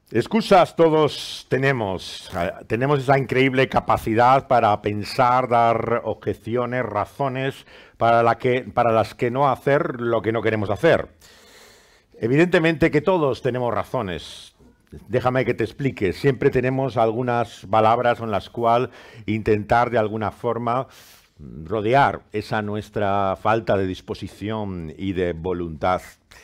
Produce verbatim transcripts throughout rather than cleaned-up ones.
Excusas todos tenemos. Eh, Tenemos esa increíble capacidad para pensar, dar objeciones, razones para, la que, para las que no hacer lo que no queremos hacer. Evidentemente que todos tenemos razones. Déjame que te explique. Siempre tenemos algunas palabras con las cuales intentar de alguna forma rodear esa nuestra falta de disposición y de voluntad.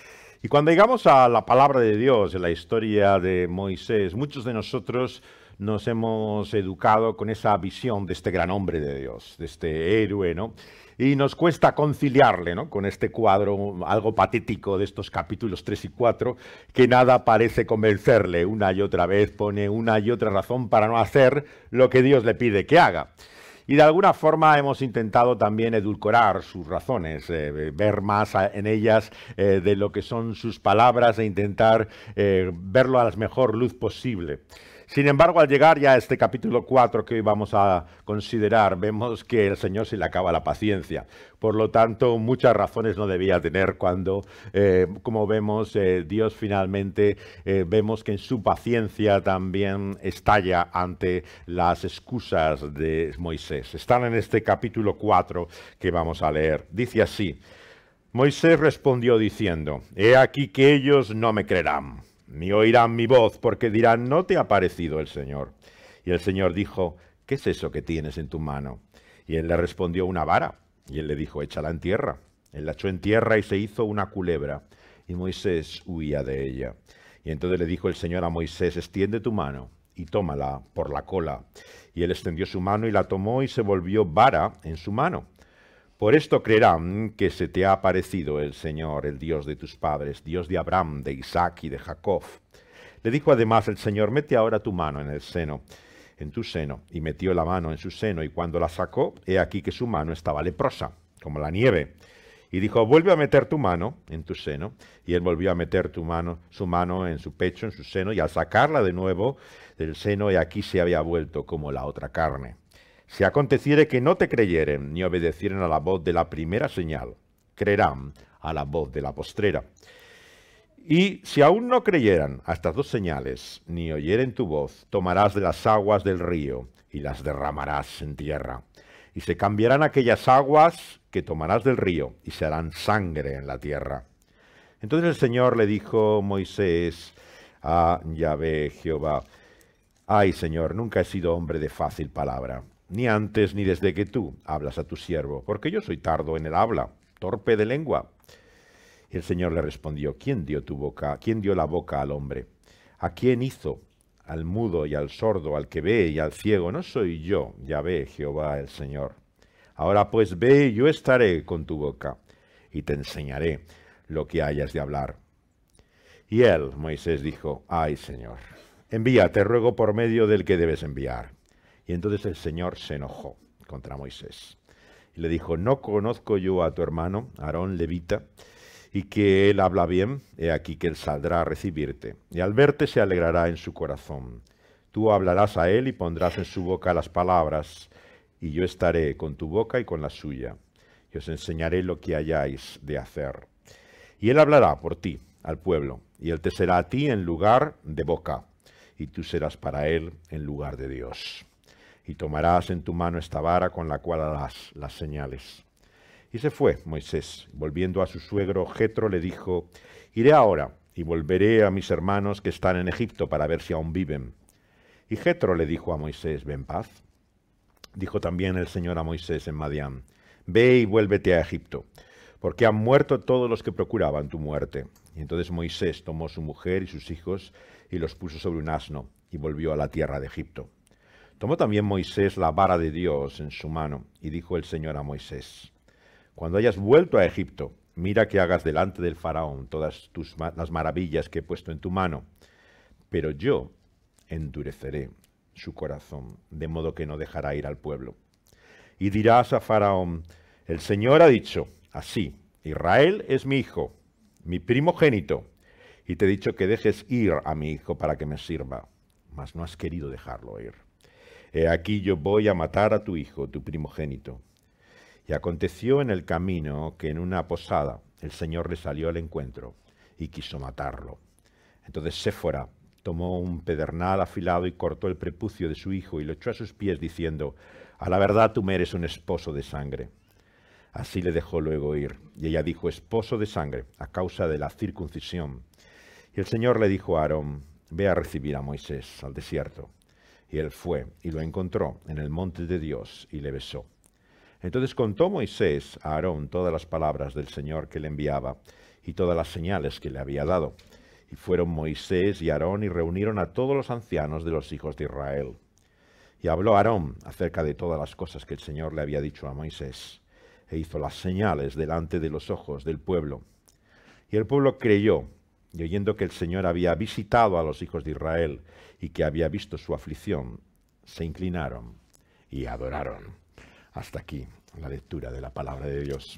Y cuando llegamos a la palabra de Dios, en la historia de Moisés, muchos de nosotros nos hemos educado con esa visión de este gran hombre de Dios, de este héroe, ¿no? Y nos cuesta conciliarle, ¿no?, con este cuadro algo patético de estos capítulos tres y cuatro, que nada parece convencerle. Una y otra vez pone una y otra razón para no hacer lo que Dios le pide que haga. Y de alguna forma hemos intentado también edulcorar sus razones, eh, ver más a, en ellas eh, de lo que son sus palabras e intentar eh, verlo a la mejor luz posible. Sin embargo, al llegar ya a este capítulo cuatro que hoy vamos a considerar, vemos que el Señor se le acaba la paciencia. Por lo tanto, muchas razones no debía tener cuando, eh, como vemos, eh, Dios finalmente eh, vemos que en su paciencia también estalla ante las excusas de Moisés. Están en este capítulo cuatro que vamos a leer. Dice así: Moisés respondió diciendo: He aquí que ellos no me creerán, ni oirán mi voz, porque dirán: ¿no te ha parecido el Señor? Y el Señor dijo: ¿qué es eso que tienes en tu mano? Y él le respondió: una vara. Y él le dijo: échala en tierra. Él la echó en tierra y se hizo una culebra, y Moisés huía de ella. Y entonces le dijo el Señor a Moisés: extiende tu mano y tómala por la cola. Y él extendió su mano y la tomó, y se volvió vara en su mano. Por esto creerán que se te ha aparecido el Señor, el Dios de tus padres, Dios de Abraham, de Isaac y de Jacob. Le dijo además el Señor: mete ahora tu mano en el seno, en tu seno. Y metió la mano en su seno, y cuando la sacó, he aquí que su mano estaba leprosa, como la nieve. Y dijo: vuelve a meter tu mano en tu seno. Y él volvió a meter tu mano, su mano en su pecho, en su seno, y al sacarla de nuevo del seno, he aquí se había vuelto como la otra carne. Si aconteciere que no te creyeren ni obedecieren a la voz de la primera señal, creerán a la voz de la postrera. Y si aún no creyeran a estas dos señales, ni oyeren tu voz, tomarás de las aguas del río y las derramarás en tierra. Y se cambiarán aquellas aguas que tomarás del río y se harán sangre en la tierra. Entonces el Señor le dijo Moisés a Yahvé Jehová: ay, Señor, nunca he sido hombre de fácil palabra, ni antes ni desde que tú hablas a tu siervo, porque yo soy tardo en el habla, torpe de lengua. Y el Señor le respondió: ¿quién dio tu boca? ¿Quién dio la boca al hombre? ¿A quién hizo? Al mudo y al sordo, al que ve y al ciego. ¿No soy yo, Yahvé, Jehová el Señor? Ahora pues ve, yo estaré con tu boca, y te enseñaré lo que hayas de hablar. Y él, Moisés, dijo: ay, Señor, envía, te ruego, por medio del que debes enviar. Y entonces el Señor se enojó contra Moisés y le dijo: ¿no conozco yo a tu hermano Aarón levita, y que él habla bien? He aquí que él saldrá a recibirte, y al verte se alegrará en su corazón. Tú hablarás a él y pondrás en su boca las palabras, y yo estaré con tu boca y con la suya, y os enseñaré lo que hayáis de hacer. Y él hablará por ti al pueblo, y él te será a ti en lugar de boca, y tú serás para él en lugar de Dios. Y tomarás en tu mano esta vara con la cual harás las señales. Y se fue Moisés. Volviendo a su suegro Jetro, le dijo: iré ahora y volveré a mis hermanos que están en Egipto para ver si aún viven. Y Jetro le dijo a Moisés: ve en paz. Dijo también el Señor a Moisés en Madián: ve y vuélvete a Egipto, porque han muerto todos los que procuraban tu muerte. Y entonces Moisés tomó su mujer y sus hijos y los puso sobre un asno y volvió a la tierra de Egipto. Tomó también Moisés la vara de Dios en su mano, y dijo el Señor a Moisés: cuando hayas vuelto a Egipto, mira que hagas delante del faraón todas tus, las maravillas que he puesto en tu mano, pero yo endureceré su corazón, de modo que no dejará ir al pueblo. Y dirás a faraón: el Señor ha dicho así: Israel es mi hijo, mi primogénito, y te he dicho que dejes ir a mi hijo para que me sirva, mas no has querido dejarlo ir. He aquí yo voy a matar a tu hijo, tu primogénito. Y aconteció en el camino que en una posada el Señor le salió al encuentro y quiso matarlo. Entonces Séfora, tomó un pedernal afilado y cortó el prepucio de su hijo y lo echó a sus pies diciendo, a la verdad tú me eres un esposo de sangre. Así le dejó luego ir. Y ella dijo, esposo de sangre, a causa de la circuncisión. Y el Señor le dijo a Aarón, ve a recibir a Moisés al desierto. Y él fue y lo encontró en el monte de Dios y le besó. Entonces contó Moisés a Aarón todas las palabras del Señor que le enviaba y todas las señales que le había dado. Y fueron Moisés y Aarón y reunieron a todos los ancianos de los hijos de Israel. Y habló Aarón acerca de todas las cosas que el Señor le había dicho a Moisés, e hizo las señales delante de los ojos del pueblo. Y el pueblo creyó, y oyendo que el Señor había visitado a los hijos de Israel y que había visto su aflicción, se inclinaron y adoraron. Hasta aquí la lectura de la palabra de Dios.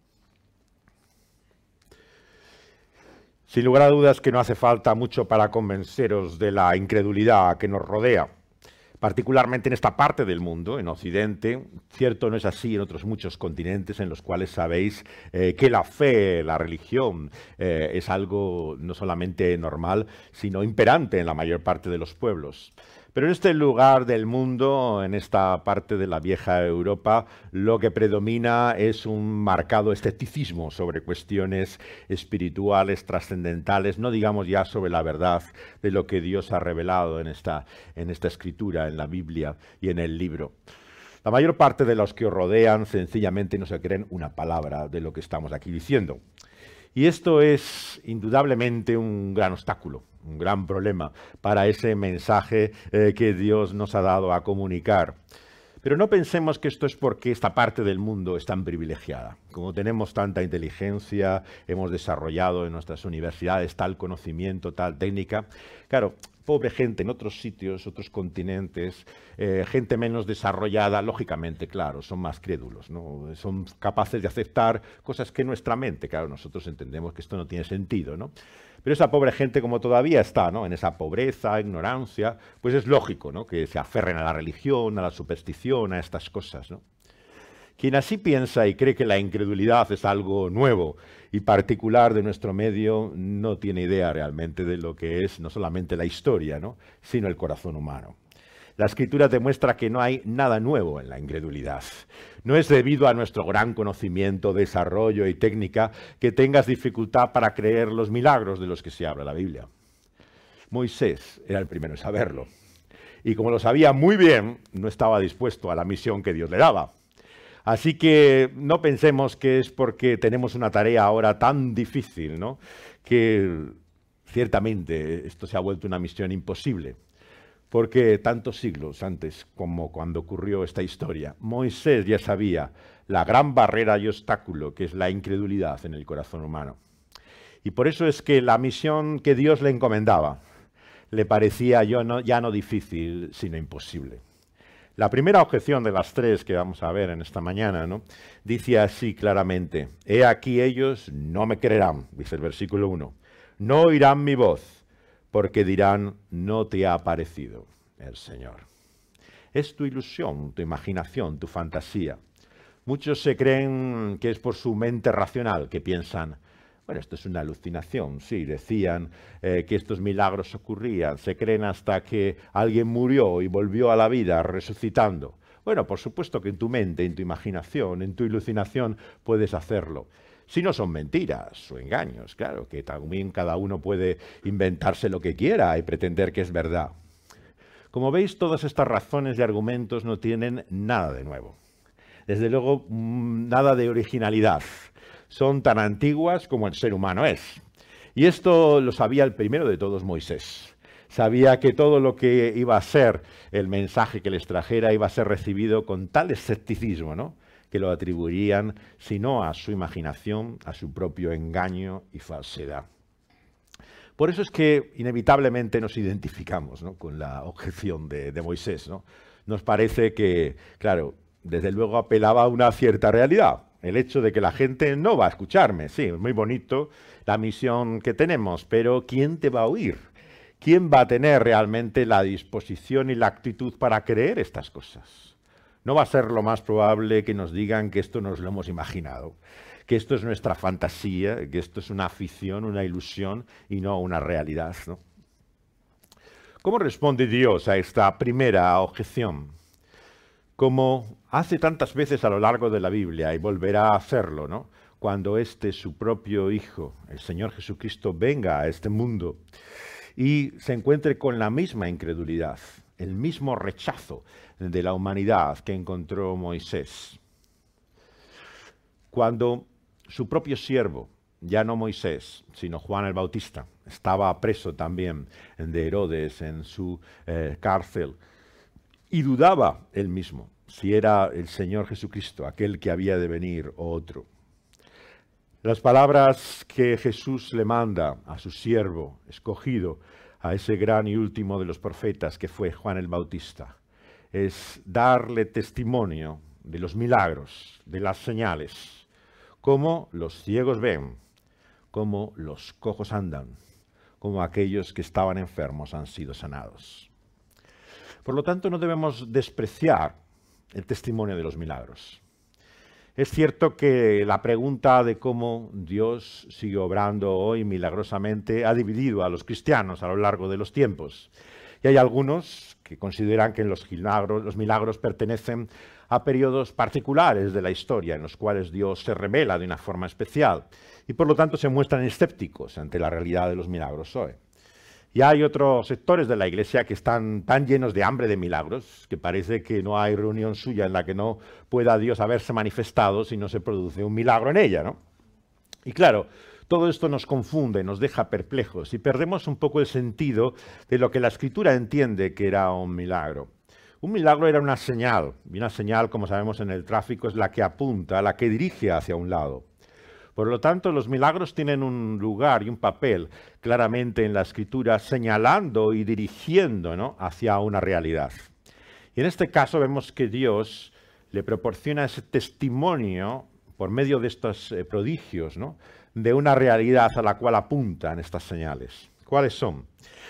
Sin lugar a dudas que no hace falta mucho para convenceros de la incredulidad que nos rodea, particularmente en esta parte del mundo, en Occidente. Cierto, no es así en otros muchos continentes en los cuales sabéis eh, que la fe, la religión, eh, es algo no solamente normal, sino imperante en la mayor parte de los pueblos. Pero en este lugar del mundo, en esta parte de la vieja Europa, lo que predomina es un marcado escepticismo sobre cuestiones espirituales, trascendentales, no digamos ya sobre la verdad de lo que Dios ha revelado en esta, en esta escritura, en la Biblia y en el libro. La mayor parte de los que os rodean sencillamente no se creen una palabra de lo que estamos aquí diciendo. Y esto es indudablemente un gran obstáculo, un gran problema para ese mensaje eh, que Dios nos ha dado a comunicar. Pero no pensemos que esto es porque esta parte del mundo es tan privilegiada. Como tenemos tanta inteligencia, hemos desarrollado en nuestras universidades tal conocimiento, tal técnica. Claro, pobre gente en otros sitios, otros continentes, eh, gente menos desarrollada, lógicamente, claro, son más crédulos, ¿no? Son capaces de aceptar cosas que nuestra mente, claro, nosotros entendemos que esto no tiene sentido, ¿no? Pero esa pobre gente, como todavía está, ¿no?, en esa pobreza, ignorancia, pues es lógico, ¿no?, que se aferren a la religión, a la superstición, a estas cosas, ¿no? Quien así piensa y cree que la incredulidad es algo nuevo y particular de nuestro medio, no tiene idea realmente de lo que es no solamente la historia, ¿no?, sino el corazón humano. La Escritura demuestra que no hay nada nuevo en la incredulidad. No es debido a nuestro gran conocimiento, desarrollo y técnica que tengas dificultad para creer los milagros de los que se habla la Biblia. Moisés era el primero en saberlo. Y como lo sabía muy bien, no estaba dispuesto a la misión que Dios le daba. Así que no pensemos que es porque tenemos una tarea ahora tan difícil, ¿no?, que ciertamente esto se ha vuelto una misión imposible. Porque tantos siglos antes, como cuando ocurrió esta historia, Moisés ya sabía la gran barrera y obstáculo que es la incredulidad en el corazón humano. Y por eso es que la misión que Dios le encomendaba le parecía ya no, ya no difícil, sino imposible. La primera objeción de las tres que vamos a ver en esta mañana, ¿no?, dice así claramente, he aquí ellos no me creerán, dice el versículo uno, no oirán mi voz, porque dirán, no te ha aparecido el Señor. Es tu ilusión, tu imaginación, tu fantasía. Muchos se creen que es por su mente racional, que piensan, bueno, esto es una alucinación. Sí, decían eh, que estos milagros ocurrían. Se creen hasta que alguien murió y volvió a la vida resucitando. Bueno, por supuesto que en tu mente, en tu imaginación, en tu iluminación puedes hacerlo. Si no son mentiras o engaños, claro, que también cada uno puede inventarse lo que quiera y pretender que es verdad. Como veis, todas estas razones y argumentos no tienen nada de nuevo. Desde luego, nada de originalidad. Son tan antiguas como el ser humano es. Y esto lo sabía el primero de todos, Moisés. Sabía que todo lo que iba a ser el mensaje que les trajera iba a ser recibido con tal escepticismo, ¿no?, que lo atribuirían, si no a su imaginación, a su propio engaño y falsedad. Por eso es que inevitablemente nos identificamos, ¿no?, con la objeción de, de Moisés, ¿no? Nos parece que, claro, desde luego apelaba a una cierta realidad. El hecho de que la gente no va a escucharme. Sí, es muy bonito la misión que tenemos, pero ¿quién te va a oír? ¿Quién va a tener realmente la disposición y la actitud para creer estas cosas? No va a ser lo más probable que nos digan que esto nos lo hemos imaginado, que esto es nuestra fantasía, que esto es una afición, una ilusión y no una realidad, ¿no? ¿Cómo responde Dios a esta primera objeción? Como hace tantas veces a lo largo de la Biblia y volverá a hacerlo, ¿no? Cuando este, su propio Hijo, el Señor Jesucristo, venga a este mundo y se encuentre con la misma incredulidad, el mismo rechazo de la humanidad que encontró Moisés. Cuando su propio siervo, ya no Moisés, sino Juan el Bautista, estaba preso también de Herodes en su eh, cárcel, y dudaba él mismo si era el Señor Jesucristo, aquel que había de venir o otro. Las palabras que Jesús le manda a su siervo escogido, a ese gran y último de los profetas que fue Juan el Bautista, es darle testimonio de los milagros, de las señales, cómo los ciegos ven, cómo los cojos andan, como aquellos que estaban enfermos han sido sanados. Por lo tanto, no debemos despreciar el testimonio de los milagros. Es cierto que la pregunta de cómo Dios sigue obrando hoy milagrosamente ha dividido a los cristianos a lo largo de los tiempos. Y hay algunos que consideran que los milagros, los milagros pertenecen a periodos particulares de la historia en los cuales Dios se revela de una forma especial y por lo tanto se muestran escépticos ante la realidad de los milagros hoy. Y hay otros sectores de la Iglesia que están tan llenos de hambre de milagros que parece que no hay reunión suya en la que no pueda Dios haberse manifestado si no se produce un milagro en ella, ¿no? Y claro, todo esto nos confunde, nos deja perplejos y perdemos un poco el sentido de lo que la Escritura entiende que era un milagro. Un milagro era una señal, y una señal, como sabemos en el tráfico, es la que apunta, la que dirige hacia un lado. Por lo tanto, los milagros tienen un lugar y un papel claramente en la Escritura, señalando y dirigiendo, ¿no?, hacia una realidad. Y en este caso vemos que Dios le proporciona ese testimonio por medio de estos eh, prodigios, ¿no?, de una realidad a la cual apuntan estas señales. ¿Cuáles son?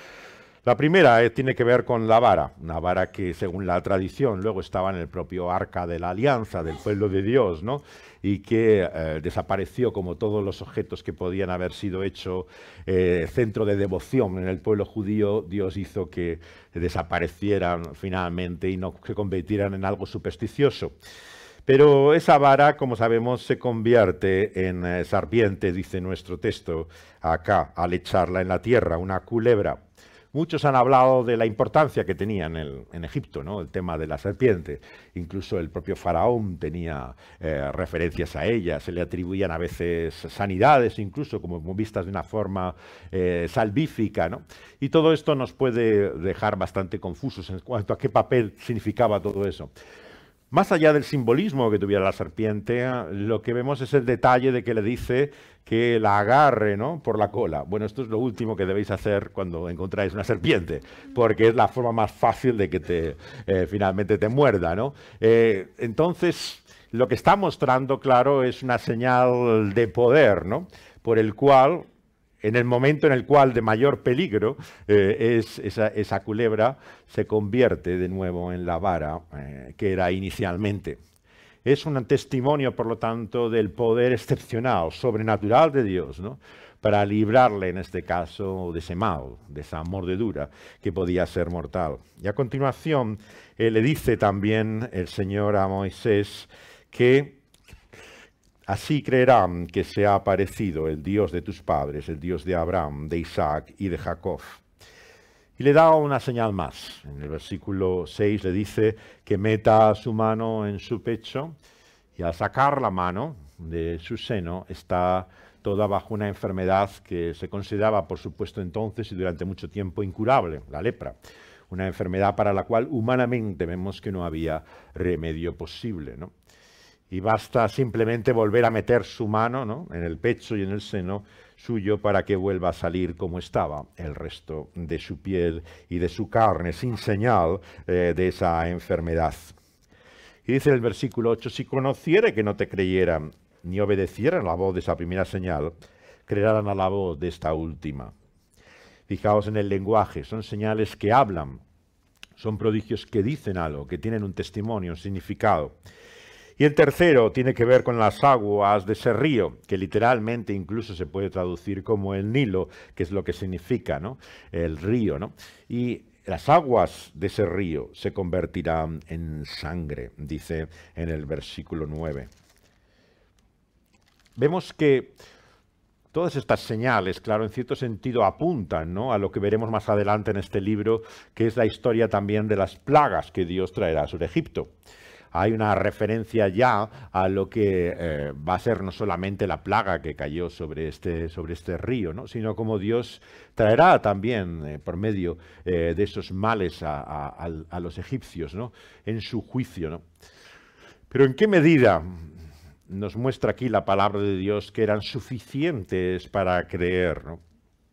La primera eh, tiene que ver con la vara, una vara que según la tradición luego estaba en el propio Arca de la Alianza del pueblo de Dios, ¿no?, y que eh, desapareció como todos los objetos que podían haber sido hecho eh, centro de devoción en el pueblo judío. Dios hizo que desaparecieran finalmente y no se convirtieran en algo supersticioso. Pero esa vara, como sabemos, se convierte en eh, serpiente, dice nuestro texto acá, al echarla en la tierra, una culebra. Muchos han hablado de la importancia que tenía en, el, en Egipto, ¿no?, el tema de la serpiente. Incluso el propio faraón tenía eh, referencias a ella, se le atribuían a veces sanidades, incluso como vistas de una forma eh, salvífica, ¿no? Y todo esto nos puede dejar bastante confusos en cuanto a qué papel significaba todo eso. Más allá del simbolismo que tuviera la serpiente, lo que vemos es el detalle de que le dice que la agarre, ¿no?, por la cola. Bueno, esto es lo último que debéis hacer cuando encontráis una serpiente, porque es la forma más fácil de que te, eh, finalmente te muerda, ¿no? Eh, entonces, lo que está mostrando, claro, es una señal de poder, ¿no?, por el cual, en el momento en el cual de mayor peligro eh, es esa, esa culebra, se convierte de nuevo en la vara eh, que era inicialmente. Es un testimonio, por lo tanto, del poder excepcional, sobrenatural de Dios, ¿no?, para librarle, en este caso, de ese mal, de esa mordedura que podía ser mortal. Y a continuación, eh, le dice también el Señor a Moisés que así creerán que se ha aparecido el Dios de tus padres, el Dios de Abraham, de Isaac y de Jacob. Y le da una señal más. En el versículo seis le dice que meta su mano en su pecho y al sacar la mano de su seno está toda bajo una enfermedad que se consideraba, por supuesto, entonces y durante mucho tiempo incurable, la lepra. Una enfermedad para la cual humanamente vemos que no había remedio posible, ¿no? Y basta simplemente volver a meter su mano, ¿no?, en el pecho y en el seno suyo para que vuelva a salir como estaba el resto de su piel y de su carne, sin señal eh, de esa enfermedad. Y dice el versículo ocho, si conociere que no te creyeran ni obedecieran la voz de esa primera señal, creerán a la voz de esta última. Fijaos en el lenguaje, son señales que hablan, son prodigios que dicen algo, que tienen un testimonio, un significado. Y el tercero tiene que ver con las aguas de ese río, que literalmente incluso se puede traducir como el Nilo, que es lo que significa, ¿no?, el río, ¿no? Y las aguas de ese río se convertirán en sangre, dice en el versículo nueve. Vemos que todas estas señales, claro, en cierto sentido apuntan, ¿no?, a lo que veremos más adelante en este libro, que es la historia también de las plagas que Dios traerá sobre Egipto. Hay una referencia ya a lo que eh, va a ser no solamente la plaga que cayó sobre este, sobre este río, ¿no?, sino como Dios traerá también eh, por medio eh, de esos males a, a, a, a los egipcios, ¿no?, en su juicio, ¿no? Pero ¿en qué medida nos muestra aquí la palabra de Dios que eran suficientes para creer, ¿no?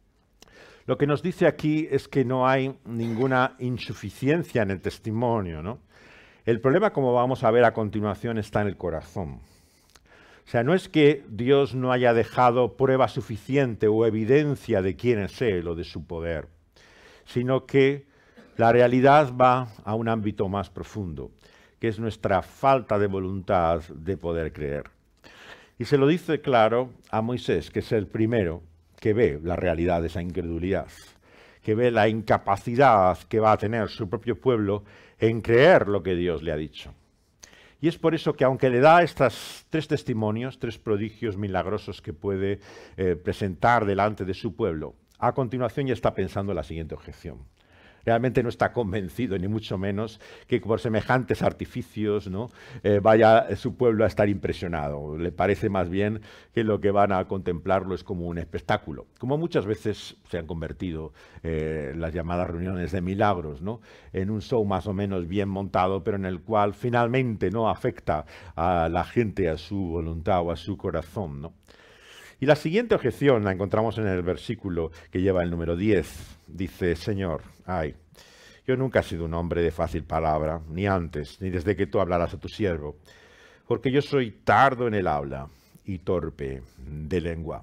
Lo que nos dice aquí es que no hay ninguna insuficiencia en el testimonio, ¿no? El problema, como vamos a ver a continuación, está en el corazón. O sea, no es que Dios no haya dejado prueba suficiente o evidencia de quién es Él o de su poder, sino que la realidad va a un ámbito más profundo, que es nuestra falta de voluntad de poder creer. Y se lo dice claro a Moisés, que es el primero que ve la realidad de esa incredulidad, que ve la incapacidad que va a tener su propio pueblo en creer lo que Dios le ha dicho. Y es por eso que aunque le da estos tres testimonios, tres prodigios milagrosos que puede eh, presentar delante de su pueblo, a continuación ya está pensando en la siguiente objeción. Realmente no está convencido, ni mucho menos, que por semejantes artificios, ¿no?, eh, vaya su pueblo a estar impresionado. Le parece más bien que lo que van a contemplarlo es como un espectáculo. Como muchas veces se han convertido eh, las llamadas reuniones de milagros, ¿no?, en un show más o menos bien montado, pero en el cual finalmente no afecta a la gente, a su voluntad o a su corazón, ¿no? Y la siguiente objeción la encontramos en el versículo que lleva el número diez. Dice, Señor, ay, yo nunca he sido un hombre de fácil palabra, ni antes, ni desde que tú hablaras a tu siervo, porque yo soy tardo en el habla y torpe de lengua.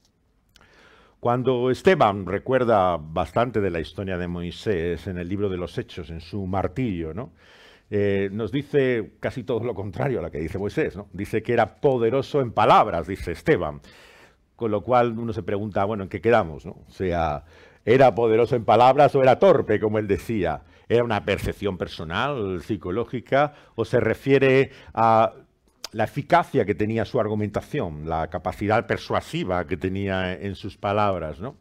Cuando Esteban recuerda bastante de la historia de Moisés en el libro de los Hechos, en su martirio, ¿no?, Eh, nos dice casi todo lo contrario a lo que dice Moisés, ¿no? Dice que era poderoso en palabras, dice Esteban. Con lo cual uno se pregunta, bueno, ¿en qué quedamos, no? O sea, ¿era poderoso en palabras o era torpe, como él decía? ¿Era una percepción personal, psicológica, o se refiere a la eficacia que tenía su argumentación, la capacidad persuasiva que tenía en sus palabras, ¿no?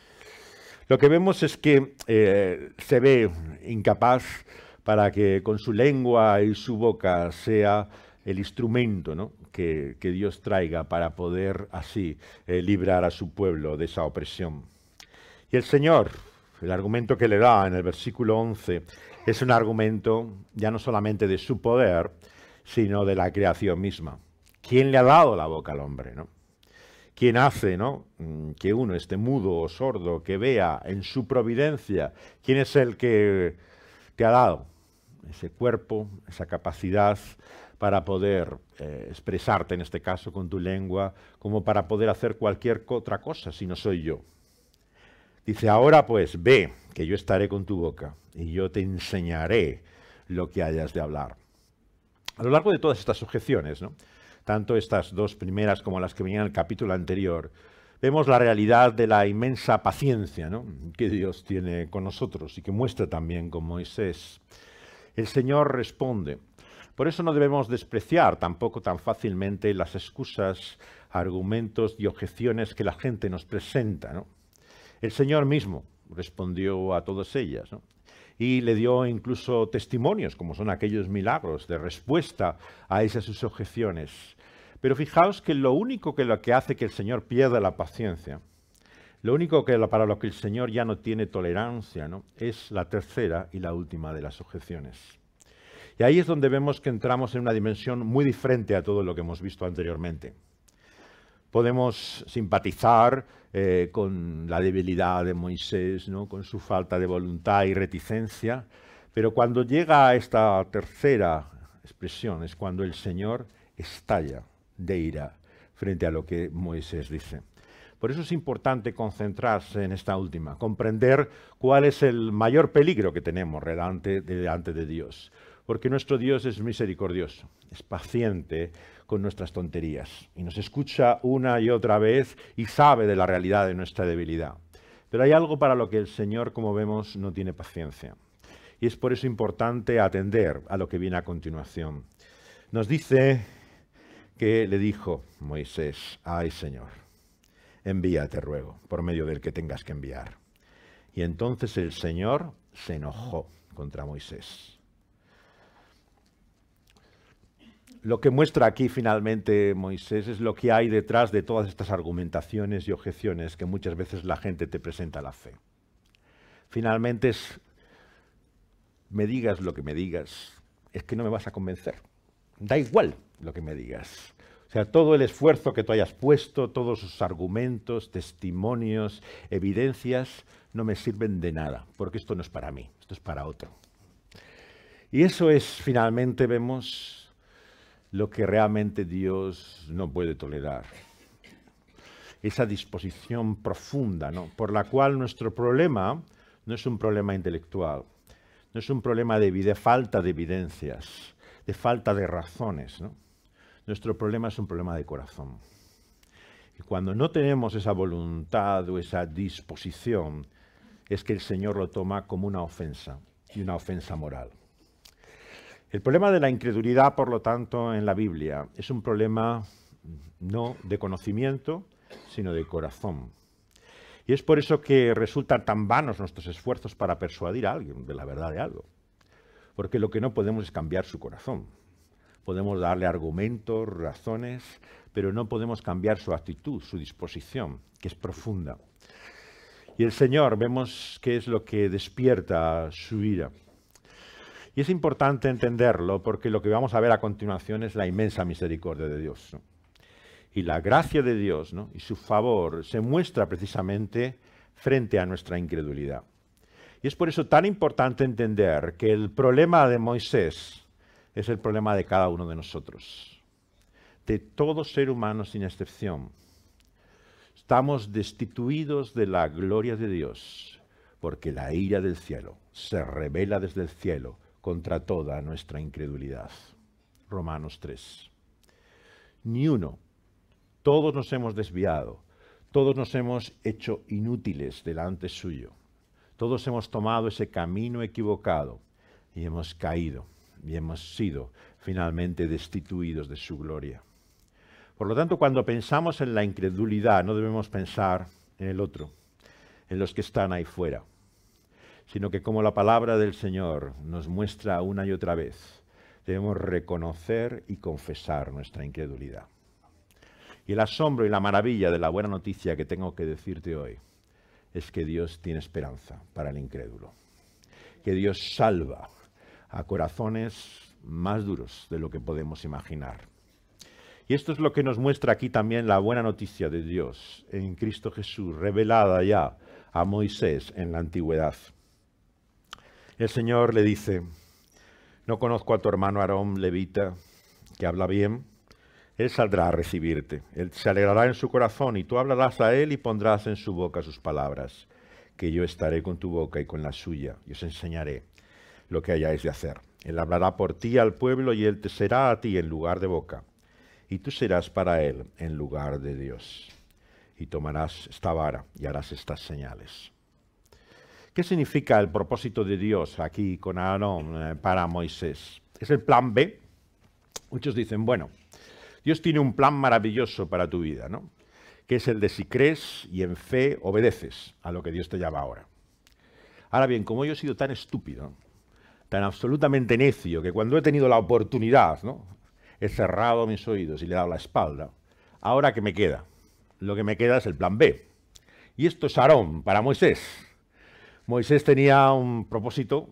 Lo que vemos es que eh, se ve incapaz para que con su lengua y su boca sea el instrumento, ¿no?, que, que Dios traiga para poder así eh, librar a su pueblo de esa opresión. Y el Señor, el argumento que le da en el versículo once, es un argumento ya no solamente de su poder, sino de la creación misma. ¿Quién le ha dado la boca al hombre, no? ¿Quién hace, ¿no?, que uno esté mudo o sordo, que vea en su providencia? ¿Quién es el que te ha dado ese cuerpo, esa capacidad para poder eh, expresarte, en este caso con tu lengua, como para poder hacer cualquier otra cosa, si no soy yo? Dice, ahora pues ve, que yo estaré con tu boca y yo te enseñaré lo que hayas de hablar. A lo largo de todas estas objeciones, ¿no?, tanto estas dos primeras como las que venían en el capítulo anterior, vemos la realidad de la inmensa paciencia, ¿no?, que Dios tiene con nosotros y que muestra también con Moisés. El Señor responde. Por eso no debemos despreciar tampoco tan fácilmente las excusas, argumentos y objeciones que la gente nos presenta, ¿no? El Señor mismo respondió a todas ellas, ¿no?, y le dio incluso testimonios, como son aquellos milagros de respuesta a esas sus objeciones. Pero fijaos que lo único que, lo que hace que el Señor pierda la paciencia, lo único que, para lo que el Señor ya no tiene tolerancia, ¿no?, es la tercera y la última de las objeciones. Y ahí es donde vemos que entramos en una dimensión muy diferente a todo lo que hemos visto anteriormente. Podemos simpatizar eh, con la debilidad de Moisés, ¿no?, con su falta de voluntad y reticencia, pero cuando llega a esta tercera expresión es cuando el Señor estalla de ira frente a lo que Moisés dice. Por eso es importante concentrarse en esta última, comprender cuál es el mayor peligro que tenemos delante, delante de Dios. Porque nuestro Dios es misericordioso, es paciente con nuestras tonterías y nos escucha una y otra vez y sabe de la realidad de nuestra debilidad. Pero hay algo para lo que el Señor, como vemos, no tiene paciencia. Y es por eso importante atender a lo que viene a continuación. Nos dice que le dijo Moisés: ay, Señor, envíate, ruego, por medio del que tengas que enviar. Y entonces el Señor se enojó contra Moisés. Lo que muestra aquí finalmente Moisés es lo que hay detrás de todas estas argumentaciones y objeciones que muchas veces la gente te presenta a la fe. Finalmente es: me digas lo que me digas, es que no me vas a convencer. Da igual lo que me digas. O sea, todo el esfuerzo que tú hayas puesto, todos sus argumentos, testimonios, evidencias, no me sirven de nada, porque esto no es para mí, esto es para otro. Y eso es, finalmente, vemos lo que realmente Dios no puede tolerar. Esa disposición profunda, ¿no?, por la cual nuestro problema no es un problema intelectual, no es un problema de, de falta de evidencias, de falta de razones, ¿no? Nuestro problema es un problema de corazón. Y cuando no tenemos esa voluntad o esa disposición, es que el Señor lo toma como una ofensa, y una ofensa moral. El problema de la incredulidad, por lo tanto, en la Biblia, es un problema no de conocimiento, sino de corazón. Y es por eso que resultan tan vanos nuestros esfuerzos para persuadir a alguien de la verdad de algo. Porque lo que no podemos es cambiar su corazón. Podemos darle argumentos, razones, pero no podemos cambiar su actitud, su disposición, que es profunda. Y el Señor, vemos qué es lo que despierta su ira. Y es importante entenderlo porque lo que vamos a ver a continuación es la inmensa misericordia de Dios, ¿no? Y la gracia de Dios, ¿no?, y su favor se muestra precisamente frente a nuestra incredulidad. Y es por eso tan importante entender que el problema de Moisés es el problema de cada uno de nosotros, de todo ser humano sin excepción. Estamos destituidos de la gloria de Dios, porque la ira del cielo se revela desde el cielo contra toda nuestra incredulidad. Romanos tres. Ni uno. Todos nos hemos desviado, todos nos hemos hecho inútiles delante suyo. Todos hemos tomado ese camino equivocado y hemos caído. Y hemos sido finalmente destituidos de su gloria. Por lo tanto, cuando pensamos en la incredulidad, no debemos pensar en el otro, en los que están ahí fuera, sino que, como la palabra del Señor nos muestra una y otra vez, debemos reconocer y confesar nuestra incredulidad. Y el asombro y la maravilla de la buena noticia que tengo que decirte hoy es que Dios tiene esperanza para el incrédulo, que Dios salva a corazones más duros de lo que podemos imaginar. Y esto es lo que nos muestra aquí también la buena noticia de Dios en Cristo Jesús, revelada ya a Moisés en la antigüedad. El Señor le dice: no conozco a tu hermano Aarón levita, que habla bien. Él saldrá a recibirte, él se alegrará en su corazón, y tú hablarás a él y pondrás en su boca sus palabras, que yo estaré con tu boca y con la suya, y os enseñaré lo que hayáis de hacer. Él hablará por ti al pueblo, y él te será a ti en lugar de boca, y tú serás para él en lugar de Dios. Y tomarás esta vara y harás estas señales. ¿Qué significa el propósito de Dios aquí con Aarón eh, para Moisés? ¿Es el plan B? Muchos dicen, bueno, Dios tiene un plan maravilloso para tu vida, ¿no?, que es el de si crees y en fe obedeces a lo que Dios te llama ahora. Ahora bien, como yo he sido tan estúpido, tan absolutamente necio, que cuando he tenido la oportunidad, ¿no?, he cerrado mis oídos y le he dado la espalda, ¿ahora qué me queda? Lo que me queda es el plan B. Y esto es Aarón para Moisés. Moisés tenía un propósito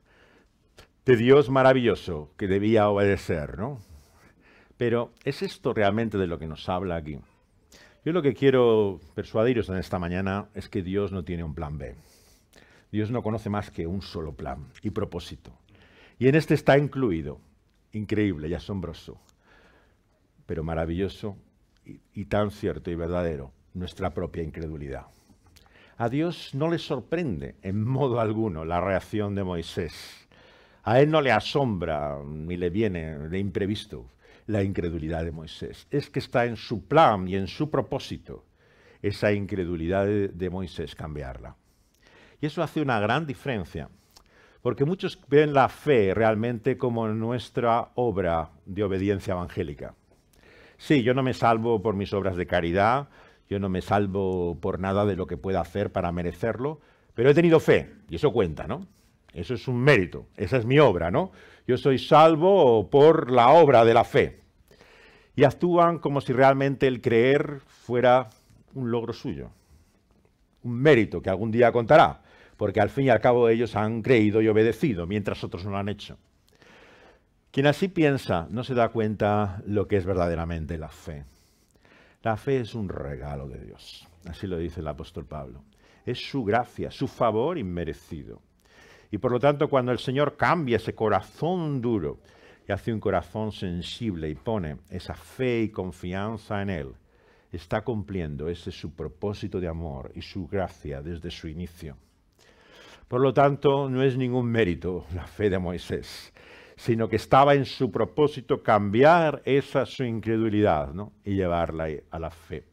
de Dios maravilloso que debía obedecer, ¿no? Pero ¿es esto realmente de lo que nos habla aquí? Yo lo que quiero persuadiros en esta mañana es que Dios no tiene un plan B. Dios no conoce más que un solo plan y propósito. Y en este está incluido, increíble y asombroso, pero maravilloso y, y tan cierto y verdadero, nuestra propia incredulidad. A Dios no le sorprende en modo alguno la reacción de Moisés. A él no le asombra ni le viene de imprevisto la incredulidad de Moisés. Es que está en su plan y en su propósito esa incredulidad de, de Moisés, cambiarla. Y eso hace una gran diferencia, porque muchos ven la fe realmente como nuestra obra de obediencia evangélica. Sí, yo no me salvo por mis obras de caridad, yo no me salvo por nada de lo que pueda hacer para merecerlo, pero he tenido fe, y eso cuenta, ¿no? Eso es un mérito, esa es mi obra, ¿no? Yo soy salvo por la obra de la fe. Y actúan como si realmente el creer fuera un logro suyo, un mérito que algún día contará, porque al fin y al cabo ellos han creído y obedecido, mientras otros no lo han hecho. Quien así piensa no se da cuenta lo que es verdaderamente la fe. La fe es un regalo de Dios, así lo dice el apóstol Pablo. Es su gracia, su favor inmerecido. Y por lo tanto, cuando el Señor cambia ese corazón duro y hace un corazón sensible y pone esa fe y confianza en Él, está cumpliendo ese su propósito de amor y su gracia desde su inicio. Por lo tanto, no es ningún mérito la fe de Moisés, sino que estaba en su propósito cambiar esa su incredulidad, ¿no? Y llevarla a la fe.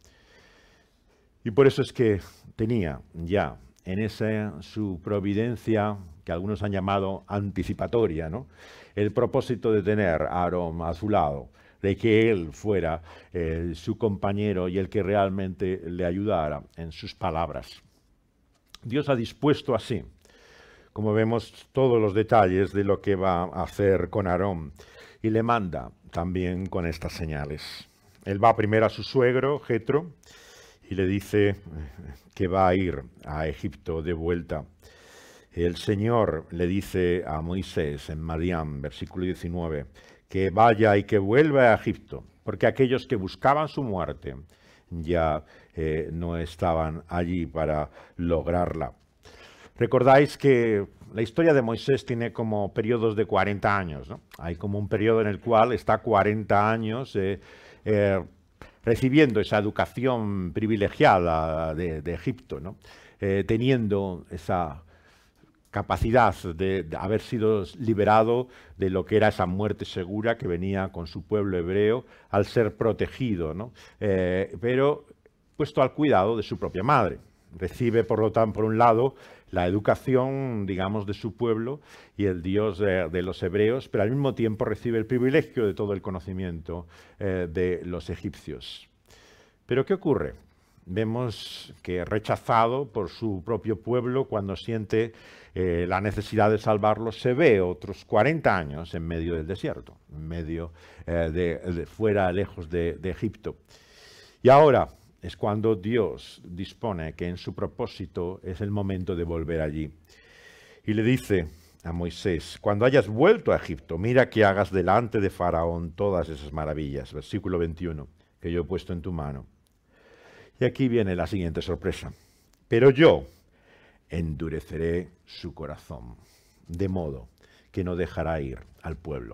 Y por eso es que tenía ya en esa su providencia, que algunos han llamado anticipatoria, ¿no? El propósito de tener a Aarón a su lado, de que él fuera eh, su compañero y el que realmente le ayudara en sus palabras. Dios ha dispuesto así, como vemos, todos los detalles de lo que va a hacer con Aarón, y le manda también con estas señales. Él va primero a su suegro, Jetro, y le dice que va a ir a Egipto de vuelta. El Señor le dice a Moisés en Madián, versículo diecinueve, que vaya y que vuelva a Egipto, porque aquellos que buscaban su muerte ya eh, no estaban allí para lograrla. Recordáis que la historia de Moisés tiene como periodos de cuarenta años, ¿no? Hay como un periodo en el cual está cuarenta años eh, eh, recibiendo esa educación privilegiada de, de Egipto, ¿no? Eh, teniendo esa capacidad de, de haber sido liberado de lo que era esa muerte segura que venía con su pueblo hebreo al ser protegido, ¿no? Eh, pero puesto al cuidado de su propia madre. Recibe, por lo tanto, por un lado, la educación, digamos, de su pueblo y el Dios de, de los hebreos, pero al mismo tiempo recibe el privilegio de todo el conocimiento eh, de los egipcios. ¿Pero qué ocurre? Vemos que rechazado por su propio pueblo, cuando siente eh, la necesidad de salvarlo, se ve otros cuarenta años en medio del desierto, en medio eh, de, de fuera, lejos de, de Egipto. Y ahora es cuando Dios dispone que en su propósito es el momento de volver allí. Y le dice a Moisés, cuando hayas vuelto a Egipto, mira que hagas delante de Faraón todas esas maravillas. Versículo veintiuno, que yo he puesto en tu mano. Y aquí viene la siguiente sorpresa. Pero yo endureceré su corazón, de modo que no dejará ir al pueblo.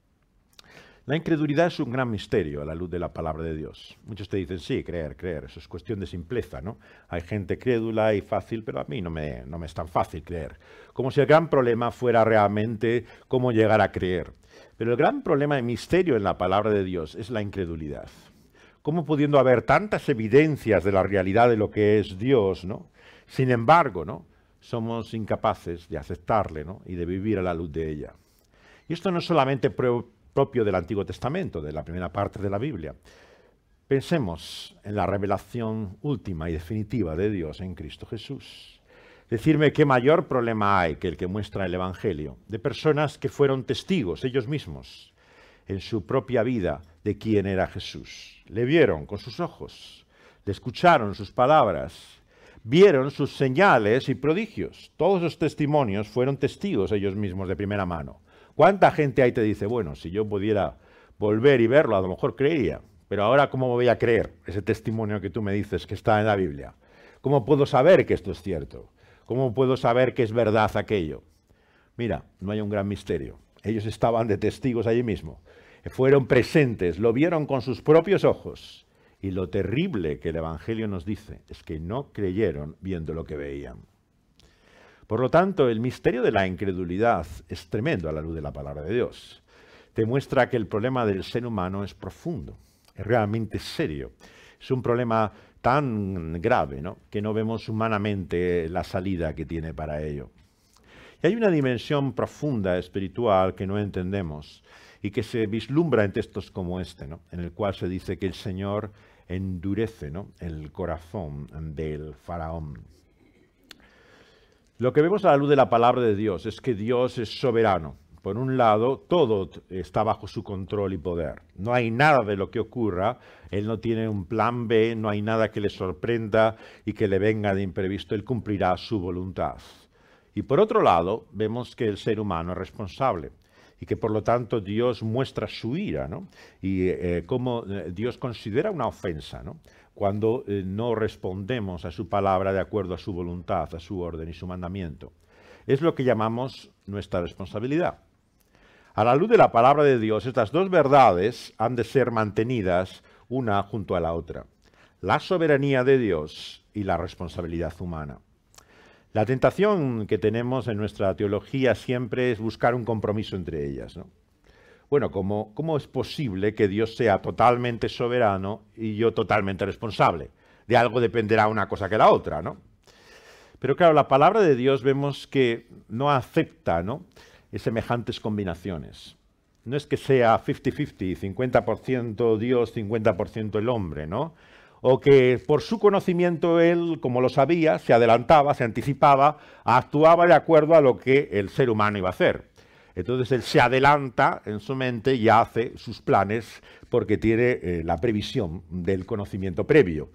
La incredulidad es un gran misterio a la luz de la palabra de Dios. Muchos te dicen, sí, creer, creer, eso es cuestión de simpleza, ¿no? Hay gente crédula y fácil, pero a mí no me, no me es tan fácil creer. Como si el gran problema fuera realmente cómo llegar a creer. Pero el gran problema y misterio en la palabra de Dios es la incredulidad. ¿Cómo pudiendo haber tantas evidencias de la realidad de lo que es Dios, ¿no? Sin embargo, ¿no? Somos incapaces de aceptarle, ¿no? Y de vivir a la luz de ella. Y esto no es solamente propio del Antiguo Testamento, de la primera parte de la Biblia. Pensemos en la revelación última y definitiva de Dios en Cristo Jesús. Decirme qué mayor problema hay que el que muestra el Evangelio, de personas que fueron testigos ellos mismos en su propia vida de quién era Jesús. Le vieron con sus ojos, le escucharon sus palabras, vieron sus señales y prodigios. Todos esos testimonios fueron testigos ellos mismos de primera mano. ¿Cuánta gente ahí te dice, bueno, si yo pudiera volver y verlo, a lo mejor creería, pero ahora ¿cómo voy a creer ese testimonio que tú me dices que está en la Biblia? ¿Cómo puedo saber que esto es cierto? ¿Cómo puedo saber que es verdad aquello? Mira, no hay un gran misterio. Ellos estaban de testigos allí mismo. Fueron presentes, lo vieron con sus propios ojos. Y lo terrible que el Evangelio nos dice es que no creyeron viendo lo que veían. Por lo tanto, el misterio de la incredulidad es tremendo a la luz de la palabra de Dios. Te muestra que el problema del ser humano es profundo, es realmente serio. Es un problema tan grave, ¿no?, que no vemos humanamente la salida que tiene para ello. Y hay una dimensión profunda espiritual que no entendemos y que se vislumbra en textos como este, ¿no?, en el cual se dice que el Señor endurece, ¿no?, el corazón del faraón. Lo que vemos a la luz de la palabra de Dios es que Dios es soberano. Por un lado, todo está bajo su control y poder. No hay nada de lo que ocurra, Él no tiene un plan B, no hay nada que le sorprenda y que le venga de imprevisto, Él cumplirá su voluntad. Y por otro lado, vemos que el ser humano es responsable y que por lo tanto Dios muestra su ira, ¿no?, y eh, cómo Dios considera una ofensa, ¿no?, cuando eh, no respondemos a su palabra de acuerdo a su voluntad, a su orden y su mandamiento. Es lo que llamamos nuestra responsabilidad. A la luz de la palabra de Dios, estas dos verdades han de ser mantenidas una junto a la otra: la soberanía de Dios y la responsabilidad humana. La tentación que tenemos en nuestra teología siempre es buscar un compromiso entre ellas, ¿no? Bueno, ¿cómo, ¿cómo es posible que Dios sea totalmente soberano y yo totalmente responsable? De algo dependerá una cosa que la otra, ¿no? Pero claro, la palabra de Dios vemos que no acepta, ¿no?, semejantes combinaciones. No es que sea cincuenta cincuenta, cincuenta por ciento Dios, cincuenta por ciento el hombre, ¿no? O que por su conocimiento él, como lo sabía, se adelantaba, se anticipaba, actuaba de acuerdo a lo que el ser humano iba a hacer. Entonces él se adelanta en su mente y hace sus planes porque tiene eh, la previsión del conocimiento previo.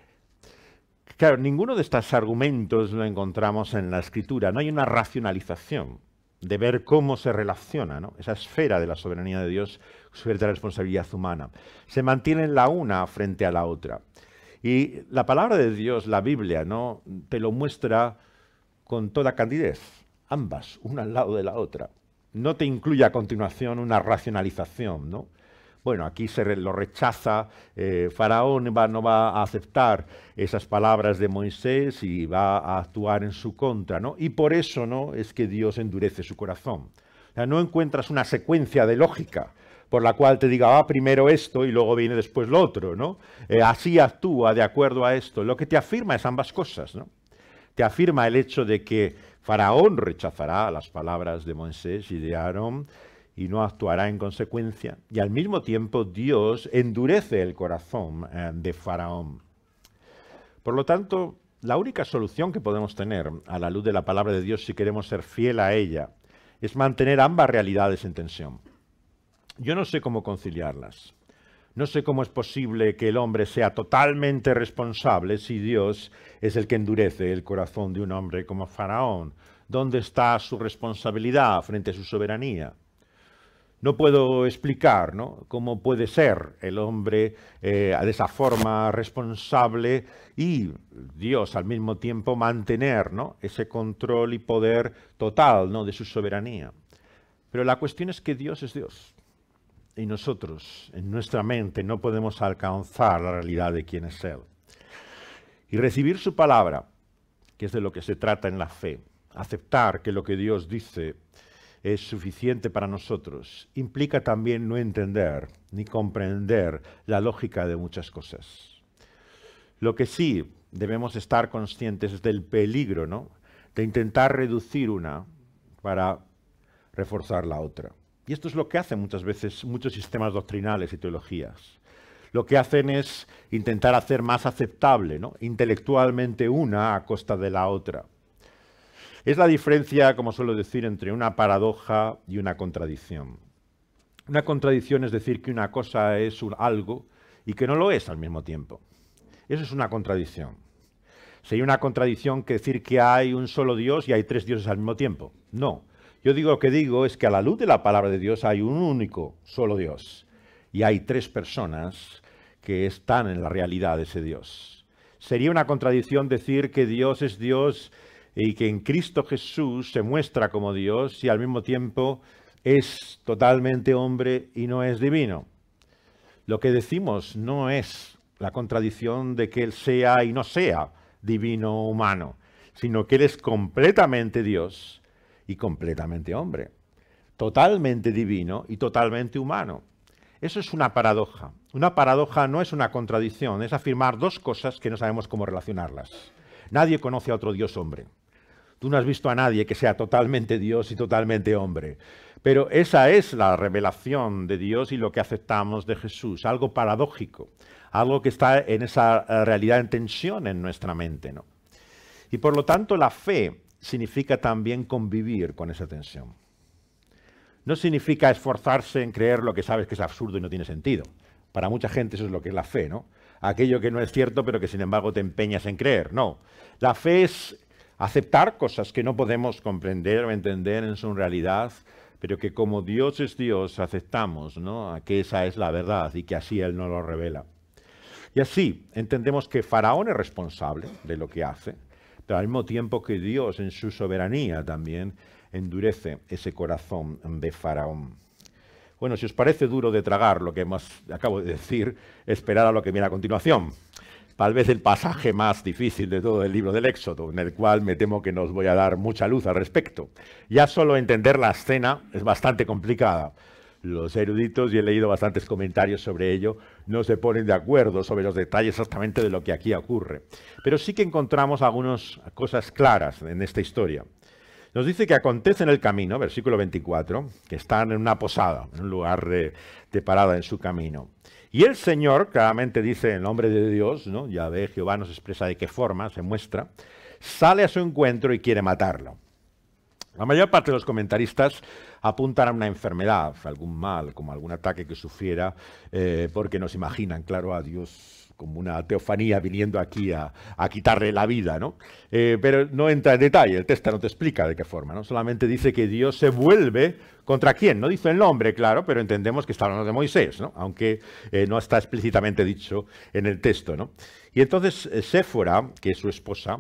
Claro, ninguno de estos argumentos lo encontramos en la Escritura. No hay una racionalización de ver cómo se relaciona, ¿no?, esa esfera de la soberanía de Dios frente a la responsabilidad humana. Se mantienen la una frente a la otra. Y la palabra de Dios, la Biblia, ¿no?, te lo muestra con toda candidez, ambas, una al lado de la otra. No te incluye a continuación una racionalización, ¿no? Bueno, aquí se re, lo rechaza, eh, Faraón va, no va a aceptar esas palabras de Moisés y va a actuar en su contra, ¿no? Y por eso, ¿no?, es que Dios endurece su corazón. O sea, no encuentras una secuencia de lógica por la cual te diga, ah, primero esto y luego viene después lo otro, ¿no? Eh, así actúa de acuerdo a esto. Lo que te afirma es ambas cosas, ¿no? Te afirma el hecho de que Faraón rechazará las palabras de Moisés y de Aarón y no actuará en consecuencia, y al mismo tiempo Dios endurece el corazón eh, de Faraón. Por lo tanto, la única solución que podemos tener a la luz de la palabra de Dios, si queremos ser fiel a ella, es mantener ambas realidades en tensión. Yo no sé cómo conciliarlas. No sé cómo es posible que el hombre sea totalmente responsable si Dios es el que endurece el corazón de un hombre como Faraón. ¿Dónde está su responsabilidad frente a su soberanía? No puedo explicar, ¿no?, cómo puede ser el hombre eh, de esa forma responsable y Dios al mismo tiempo mantener, ¿no?, ese control y poder total, ¿no?, de su soberanía. Pero la cuestión es que Dios es Dios. Y nosotros, en nuestra mente, no podemos alcanzar la realidad de quién es Él. Y recibir su palabra, que es de lo que se trata en la fe, aceptar que lo que Dios dice es suficiente para nosotros, implica también no entender ni comprender la lógica de muchas cosas. Lo que sí debemos estar conscientes es del peligro, ¿no?, de intentar reducir una para reforzar la otra. Y esto es lo que hacen muchas veces muchos sistemas doctrinales y teologías. Lo que hacen es intentar hacer más aceptable, ¿no?, intelectualmente una a costa de la otra. Es la diferencia, como suelo decir, entre una paradoja y una contradicción. Una contradicción es decir que una cosa es un algo y que no lo es al mismo tiempo. Eso es una contradicción. Sería una contradicción que decir que hay un solo Dios y hay tres dioses al mismo tiempo. No. Yo digo lo que digo es que a la luz de la palabra de Dios hay un único, solo Dios. Y hay tres personas que están en la realidad de ese Dios. Sería una contradicción decir que Dios es Dios y que en Cristo Jesús se muestra como Dios y al mismo tiempo es totalmente hombre y no es divino. Lo que decimos no es la contradicción de que Él sea y no sea divino o humano, sino que Él es completamente Dios y completamente hombre, totalmente divino y totalmente humano. Eso es una paradoja. Una paradoja no es una contradicción, es afirmar dos cosas que no sabemos cómo relacionarlas. Nadie conoce a otro Dios hombre. Tú no has visto a nadie que sea totalmente Dios y totalmente hombre. Pero esa es la revelación de Dios y lo que aceptamos de Jesús, algo paradójico, algo que está en esa realidad en tensión en nuestra mente, ¿no? Y por lo tanto la fe significa también convivir con esa tensión. No significa esforzarse en creer lo que sabes que es absurdo y no tiene sentido. Para mucha gente eso es lo que es la fe, ¿no? Aquello que no es cierto pero que sin embargo te empeñas en creer. No, la fe es aceptar cosas que no podemos comprender o entender en su realidad, pero que como Dios es Dios aceptamos, ¿no?, que esa es la verdad y que así Él nos lo revela. Y así entendemos que Faraón es responsable de lo que hace, pero al mismo tiempo que Dios en su soberanía también endurece ese corazón de Faraón. Bueno, si os parece duro de tragar lo que hemos, acabo de decir, esperad a lo que viene a continuación. Tal vez el pasaje más difícil de todo el libro del Éxodo, en el cual me temo que no os voy a dar mucha luz al respecto. Ya solo entender la escena es bastante complicada. Los eruditos, y he leído bastantes comentarios sobre ello, no se ponen de acuerdo sobre los detalles exactamente de lo que aquí ocurre. Pero sí que encontramos algunas cosas claras en esta historia. Nos dice que acontece en el camino, versículo veinticuatro, que están en una posada, en un lugar de, de parada en su camino. Y el Señor, claramente dice en nombre de Dios, ¿no?, Yahvé, Jehová nos expresa de qué forma, se muestra, sale a su encuentro y quiere matarlo. La mayor parte de los comentaristas apuntan a una enfermedad, algún mal, como algún ataque que sufriera, eh, porque nos imaginan, claro, a Dios como una teofanía viniendo aquí a, a quitarle la vida, ¿no? Eh, pero no entra en detalle, el texto no te explica de qué forma, ¿no? Solamente dice que Dios se vuelve contra quién, no dice el nombre, claro, pero entendemos que está hablando de Moisés, ¿no?, aunque eh, no está explícitamente dicho en el texto, ¿no? Y entonces eh, Séfora, que es su esposa,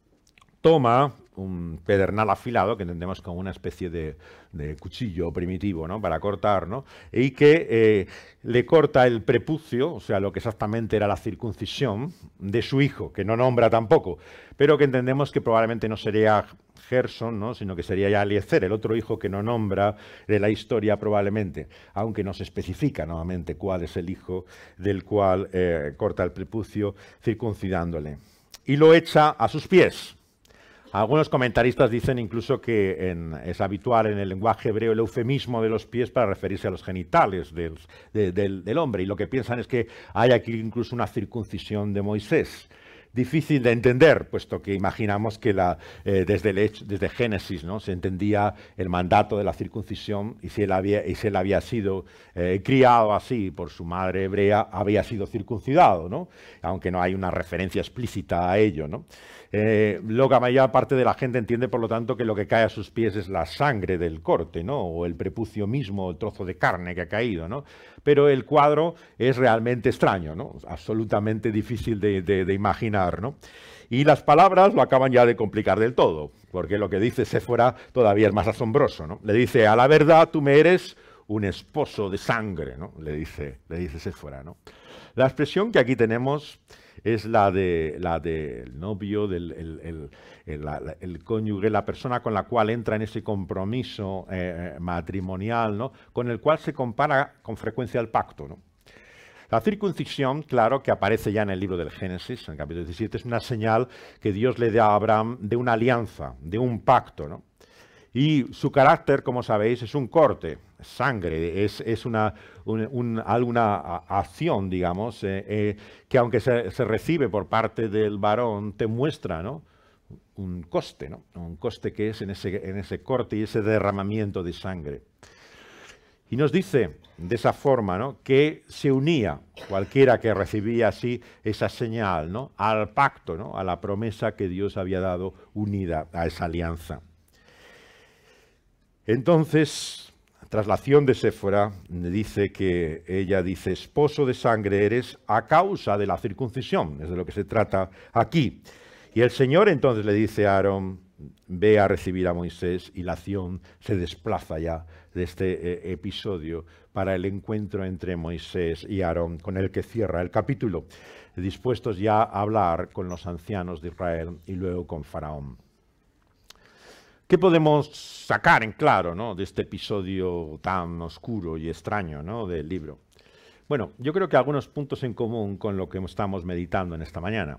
toma un pedernal afilado, que entendemos como una especie de, de cuchillo primitivo, ¿no?, para cortar, ¿no?, y que eh, le corta el prepucio, o sea, lo que exactamente era la circuncisión de su hijo, que no nombra tampoco, pero que entendemos que probablemente no sería Gerson, ¿no?, sino que sería ya Eliezer, el otro hijo que no nombra de la historia probablemente, aunque no se especifica nuevamente cuál es el hijo del cual eh, corta el prepucio circuncidándole. Y lo echa a sus pies. Algunos comentaristas dicen incluso que en, es habitual en el lenguaje hebreo el eufemismo de los pies para referirse a los genitales del, de, del, del hombre, y lo que piensan es que hay aquí incluso una circuncisión de Moisés. Difícil de entender, puesto que imaginamos que la, eh, desde, el hecho, desde Génesis, ¿no?, se entendía el mandato de la circuncisión, y si él había, y si él había sido eh, criado así por su madre hebrea, había sido circuncidado, ¿no?, aunque no hay una referencia explícita a ello, ¿no? Eh, lo que la mayor parte de la gente entiende, por lo tanto, que lo que cae a sus pies es la sangre del corte, ¿no?, o el prepucio mismo, el trozo de carne que ha caído, ¿no? Pero el cuadro es realmente extraño, ¿no?, absolutamente difícil de, de, de imaginar, ¿no? Y las palabras lo acaban ya de complicar del todo, porque lo que dice Séfora todavía es más asombroso, ¿no? Le dice, a la verdad tú me eres un esposo de sangre, ¿no?, le dice, le dice Séfora, ¿no? La expresión que aquí tenemos es la de la del novio, del el, el, el, la, el cónyuge, la persona con la cual entra en ese compromiso eh, matrimonial, ¿no?, con el cual se compara con frecuencia el pacto, ¿no? La circuncisión, claro, que aparece ya en el libro del Génesis, en el capítulo diecisiete, es una señal que Dios le da a Abraham de una alianza, de un pacto, ¿no? Y su carácter, como sabéis, es un corte, sangre, es, es una, un, un, alguna acción, digamos, eh, eh, que aunque se, se recibe por parte del varón, te muestra, ¿no?, un coste, ¿no?, un coste que es en ese, en ese corte y ese derramamiento de sangre. Y nos dice de esa forma, ¿no?, que se unía cualquiera que recibía así esa señal, ¿no?, al pacto, ¿no?, a la promesa que Dios había dado unida a esa alianza. Entonces, traslación de Séfora dice que ella dice, esposo de sangre eres a causa de la circuncisión, es de lo que se trata aquí. Y el Señor entonces le dice a Aarón, ve a recibir a Moisés, y la acción se desplaza ya de este eh, episodio para el encuentro entre Moisés y Aarón, con el que cierra el capítulo, dispuestos ya a hablar con los ancianos de Israel y luego con Faraón. ¿Qué podemos sacar en claro, ¿no?, de este episodio tan oscuro y extraño, ¿no?, del libro? Bueno, yo creo que algunos puntos en común con lo que estamos meditando en esta mañana.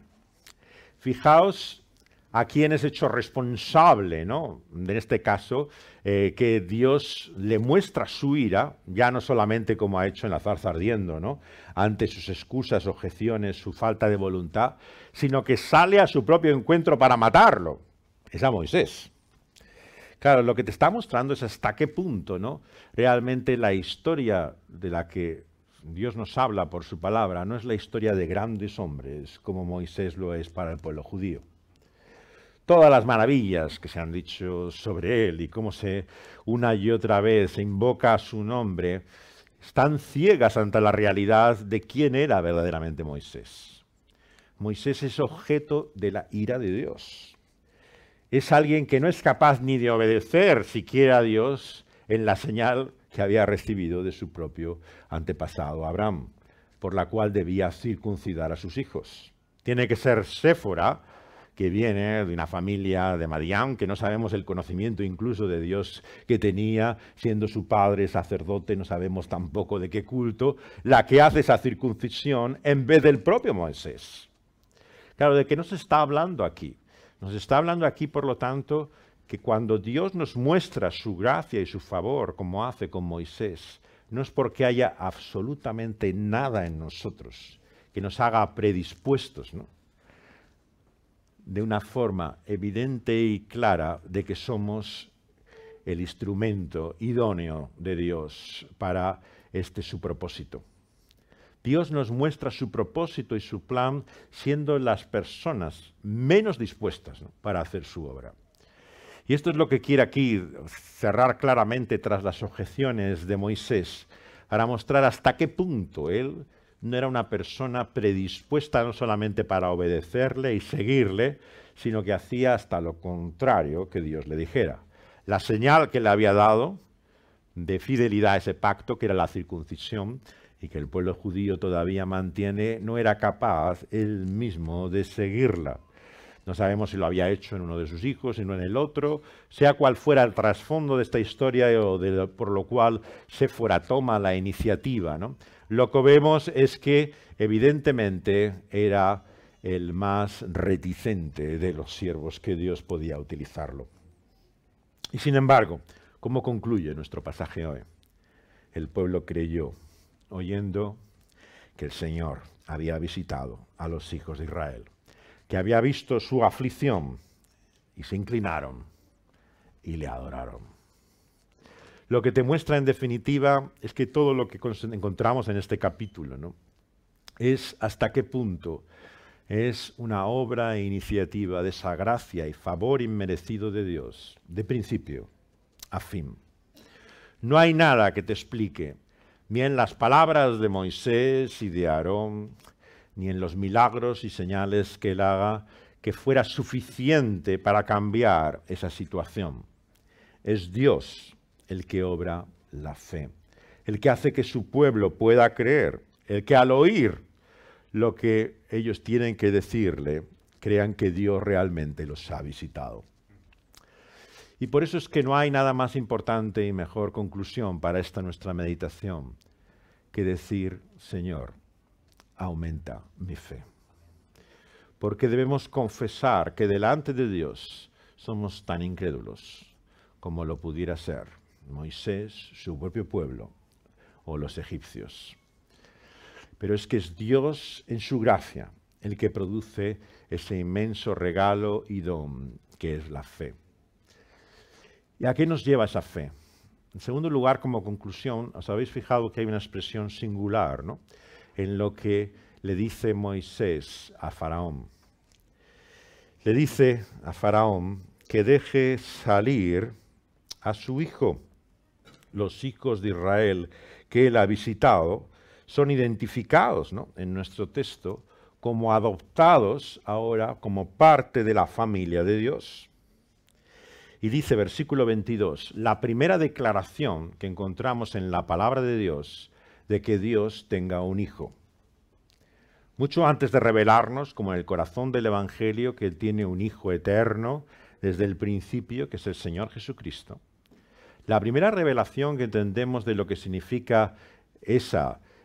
Fijaos a quién es hecho responsable, ¿no? En este caso, eh, que Dios le muestra su ira, ya no solamente como ha hecho en la zarza ardiendo, ¿no? Ante sus excusas, objeciones, su falta de voluntad, sino que sale a su propio encuentro para matarlo. Es a Moisés. Claro, lo que te está mostrando es hasta qué punto, ¿no? Realmente la historia de la que Dios nos habla por su palabra no es la historia de grandes hombres como Moisés lo es para el pueblo judío. Todas las maravillas que se han dicho sobre él y cómo se una y otra vez se invoca a su nombre están ciegas ante la realidad de quién era verdaderamente Moisés. Moisés es objeto de la ira de Dios. Es alguien que no es capaz ni de obedecer siquiera a Dios en la señal que había recibido de su propio antepasado Abraham, por la cual debía circuncidar a sus hijos. Tiene que ser Séfora, que viene de una familia de Madián, que no sabemos el conocimiento incluso de Dios que tenía, siendo su padre sacerdote, no sabemos tampoco de qué culto, la que hace esa circuncisión en vez del propio Moisés. Claro, ¿de qué nos está hablando aquí? Nos está hablando aquí, por lo tanto, que cuando Dios nos muestra su gracia y su favor, como hace con Moisés, no es porque haya absolutamente nada en nosotros que nos haga predispuestos, ¿no?, de una forma evidente y clara de que somos el instrumento idóneo de Dios para este su propósito. Dios nos muestra su propósito y su plan siendo las personas menos dispuestas, ¿no?, para hacer su obra. Y esto es lo que quiere aquí cerrar claramente tras las objeciones de Moisés, para mostrar hasta qué punto él no era una persona predispuesta no solamente para obedecerle y seguirle, sino que hacía hasta lo contrario que Dios le dijera. La señal que le había dado de fidelidad a ese pacto, que era la circuncisión, y que el pueblo judío todavía mantiene, no era capaz él mismo de seguirla. No sabemos si lo había hecho en uno de sus hijos, sino en el otro, sea cual fuera el trasfondo de esta historia o de lo, por lo cual Séfora toma la iniciativa, ¿no? Lo que vemos es que evidentemente era el más reticente de los siervos que Dios podía utilizarlo. Y sin embargo, ¿cómo concluye nuestro pasaje hoy? El pueblo creyó, oyendo que el Señor había visitado a los hijos de Israel, que había visto su aflicción, y se inclinaron y le adoraron. Lo que te muestra en definitiva es que todo lo que encontramos en este capítulo, ¿no?, es hasta qué punto es una obra e iniciativa de esa gracia y favor inmerecido de Dios, de principio a fin. No hay nada que te explique, ni en las palabras de Moisés y de Aarón, ni en los milagros y señales que él haga, que fuera suficiente para cambiar esa situación. Es Dios el que obra la fe, el que hace que su pueblo pueda creer, el que al oír lo que ellos tienen que decirle, crean que Dios realmente los ha visitado. Y por eso es que no hay nada más importante y mejor conclusión para esta nuestra meditación que decir: Señor, aumenta mi fe. Porque debemos confesar que delante de Dios somos tan incrédulos como lo pudiera ser Moisés, su propio pueblo o los egipcios. Pero es que es Dios en su gracia el que produce ese inmenso regalo y don que es la fe. ¿Y a qué nos lleva esa fe? En segundo lugar, como conclusión, os habéis fijado que hay una expresión singular, ¿no?, en lo que le dice Moisés a Faraón. Le dice a Faraón que deje salir a su hijo. Los hijos de Israel que él ha visitado son identificados, ¿no?, en nuestro texto como adoptados ahora como parte de la familia de Dios. Y dice, versículo veintidós, la primera declaración que encontramos en la palabra de Dios de que Dios tenga un hijo. Mucho antes de revelarnos, como en el corazón del Evangelio, que Él tiene un Hijo eterno desde el principio, que es el Señor Jesucristo. La primera revelación que entendemos de lo que significa esa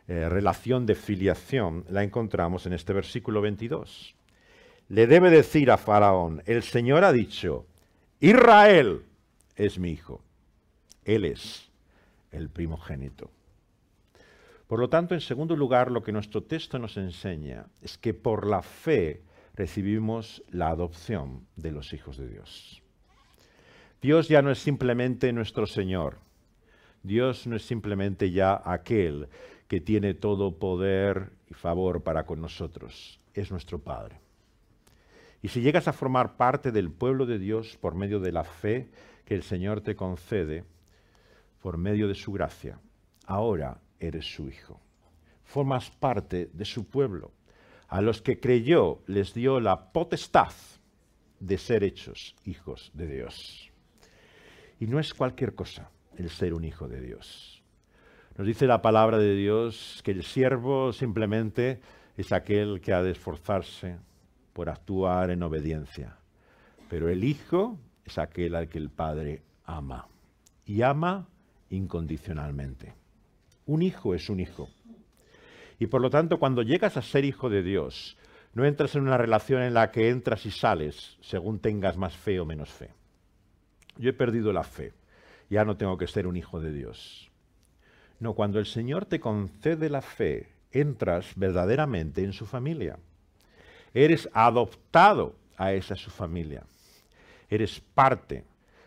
eh, relación de filiación la encontramos en este versículo veintidós. Le debe decir a Faraón, el Señor ha dicho, Israel es mi hijo. Él es el primogénito. Por lo tanto, en segundo lugar, lo que nuestro texto nos enseña es que por la fe recibimos la adopción de los hijos de Dios. Dios ya no es simplemente nuestro Señor. Dios no es simplemente ya aquel que tiene todo poder y favor para con nosotros. Es nuestro Padre. Y si llegas a formar parte del pueblo de Dios por medio de la fe que el Señor te concede, por medio de su gracia, ahora eres su hijo. Formas parte de su pueblo. A los que creyó les dio la potestad de ser hechos hijos de Dios. Y no es cualquier cosa el ser un hijo de Dios. Nos dice la palabra de Dios que el siervo simplemente es aquel que ha de esforzarse por actuar en obediencia. Pero el hijo es aquel al que el Padre ama. Y ama incondicionalmente. Un hijo es un hijo. Y por lo tanto, cuando llegas a ser hijo de Dios, no entras en una relación en la que entras y sales según tengas más fe o menos fe. Yo he perdido la fe. Ya no tengo que ser un hijo de Dios. No, cuando el Señor te concede la fe, entras verdaderamente en su familia. Eres adoptado a esa su familia. Eres parte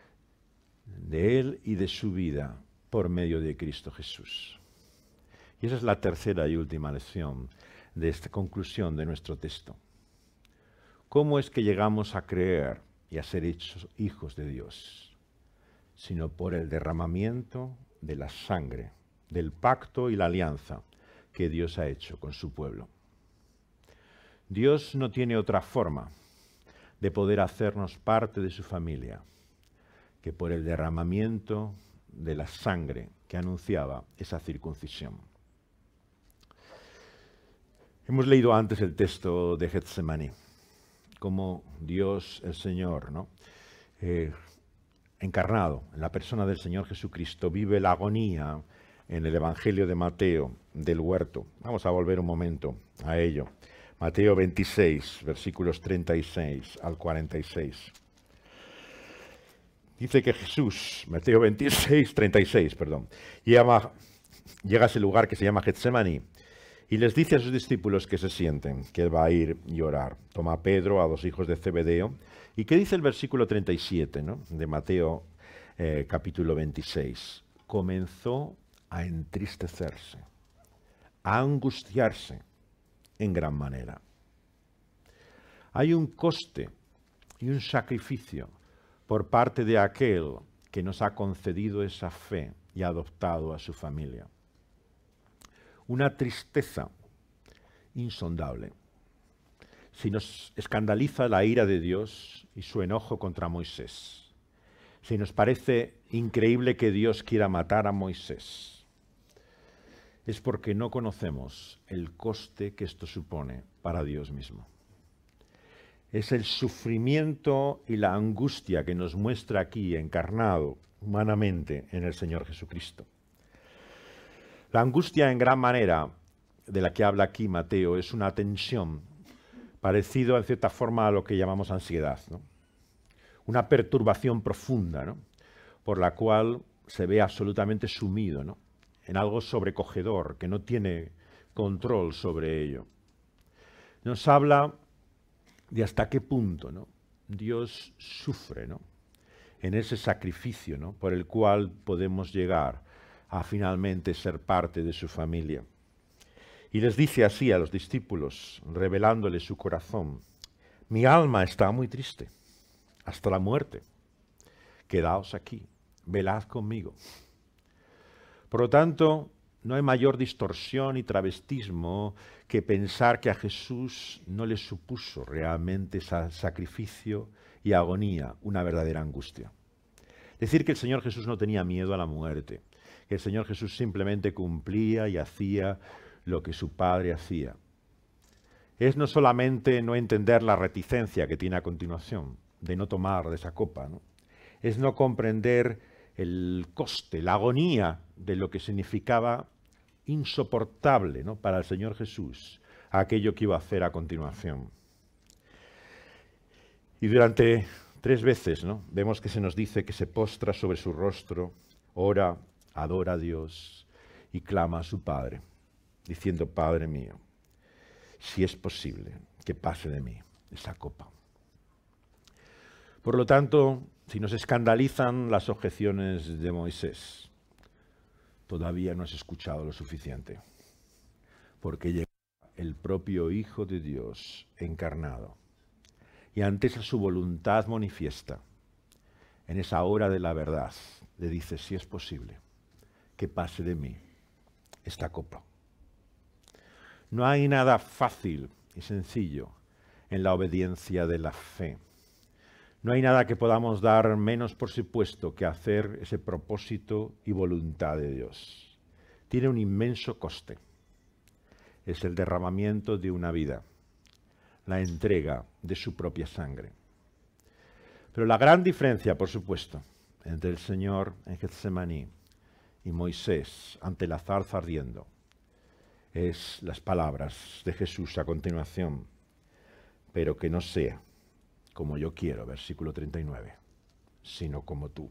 de Él y de su vida por medio de Cristo Jesús. Y esa es la tercera y última lección de esta conclusión de nuestro texto. ¿Cómo es que llegamos a creer y a ser hechos hijos de Dios? Sino por el derramamiento de la sangre, del pacto y la alianza que Dios ha hecho con su pueblo. Dios no tiene otra forma de poder hacernos parte de su familia que por el derramamiento de la sangre que anunciaba esa circuncisión. Hemos leído antes el texto de Getsemaní, como Dios, el Señor, ¿no? eh, encarnado en la persona del Señor Jesucristo, vive la agonía en el Evangelio de Mateo, del huerto. Vamos a volver un momento a ello. Mateo veintiséis, versículos treinta y seis al cuarenta y seis. Dice que Jesús, Mateo veintiséis, treinta y seis, perdón, llama, llega a ese lugar que se llama Getsemaní y les dice a sus discípulos que se sienten, que él va a ir y orar. Toma a Pedro, a dos hijos de Zebedeo. ¿Y qué dice el versículo treinta y siete, ¿no? de Mateo eh, capítulo veintiséis? Comenzó a entristecerse, a angustiarse en gran manera. Hay un coste y un sacrificio por parte de aquel que nos ha concedido esa fe y ha adoptado a su familia. Una tristeza insondable. Si nos escandaliza la ira de Dios y su enojo contra Moisés, si nos parece increíble que Dios quiera matar a Moisés, es porque no conocemos el coste que esto supone para Dios mismo. Es el sufrimiento y la angustia que nos muestra aquí encarnado humanamente en el Señor Jesucristo. La angustia en gran manera de la que habla aquí Mateo es una tensión parecido en cierta forma a lo que llamamos ansiedad, ¿no? Una perturbación profunda, ¿no? Por la cual se ve absolutamente sumido, ¿no? en algo sobrecogedor, que no tiene control sobre ello. Nos habla de hasta qué punto, ¿no? Dios sufre, ¿no? en ese sacrificio, ¿no? por el cual podemos llegar a finalmente ser parte de su familia. Y les dice así a los discípulos, revelándole su corazón: mi alma está muy triste, hasta la muerte. Quedaos aquí, velad conmigo. Por lo tanto, no hay mayor distorsión y travestismo que pensar que a Jesús no le supuso realmente ese sacrificio y agonía una verdadera angustia. Decir que el Señor Jesús no tenía miedo a la muerte, que el Señor Jesús simplemente cumplía y hacía lo que su Padre hacía. Es no solamente no entender la reticencia que tiene a continuación, de no tomar de esa copa, ¿no? Es no comprender el coste, la agonía de lo que significaba insoportable, ¿no?, para el Señor Jesús aquello que iba a hacer a continuación. Y durante tres veces, ¿no?, vemos que se nos dice que se postra sobre su rostro, ora, adora a Dios y clama a su Padre, diciendo: Padre mío, si es posible, que pase de mí esa copa. Por lo tanto, si nos escandalizan las objeciones de Moisés, todavía no has escuchado lo suficiente, porque llega el propio Hijo de Dios encarnado y antes a su voluntad manifiesta, en esa hora de la verdad, le dice: si es posible, que pase de mí esta copa. No hay nada fácil y sencillo en la obediencia de la fe. No hay nada que podamos dar menos por supuesto que hacer ese propósito y voluntad de Dios. Tiene un inmenso coste. Es el derramamiento de una vida, la entrega de su propia sangre. Pero la gran diferencia, por supuesto, entre el Señor en Getsemaní y Moisés ante la zarza ardiendo es las palabras de Jesús a continuación: pero que no sea como yo quiero, versículo treinta y nueve, sino como tú.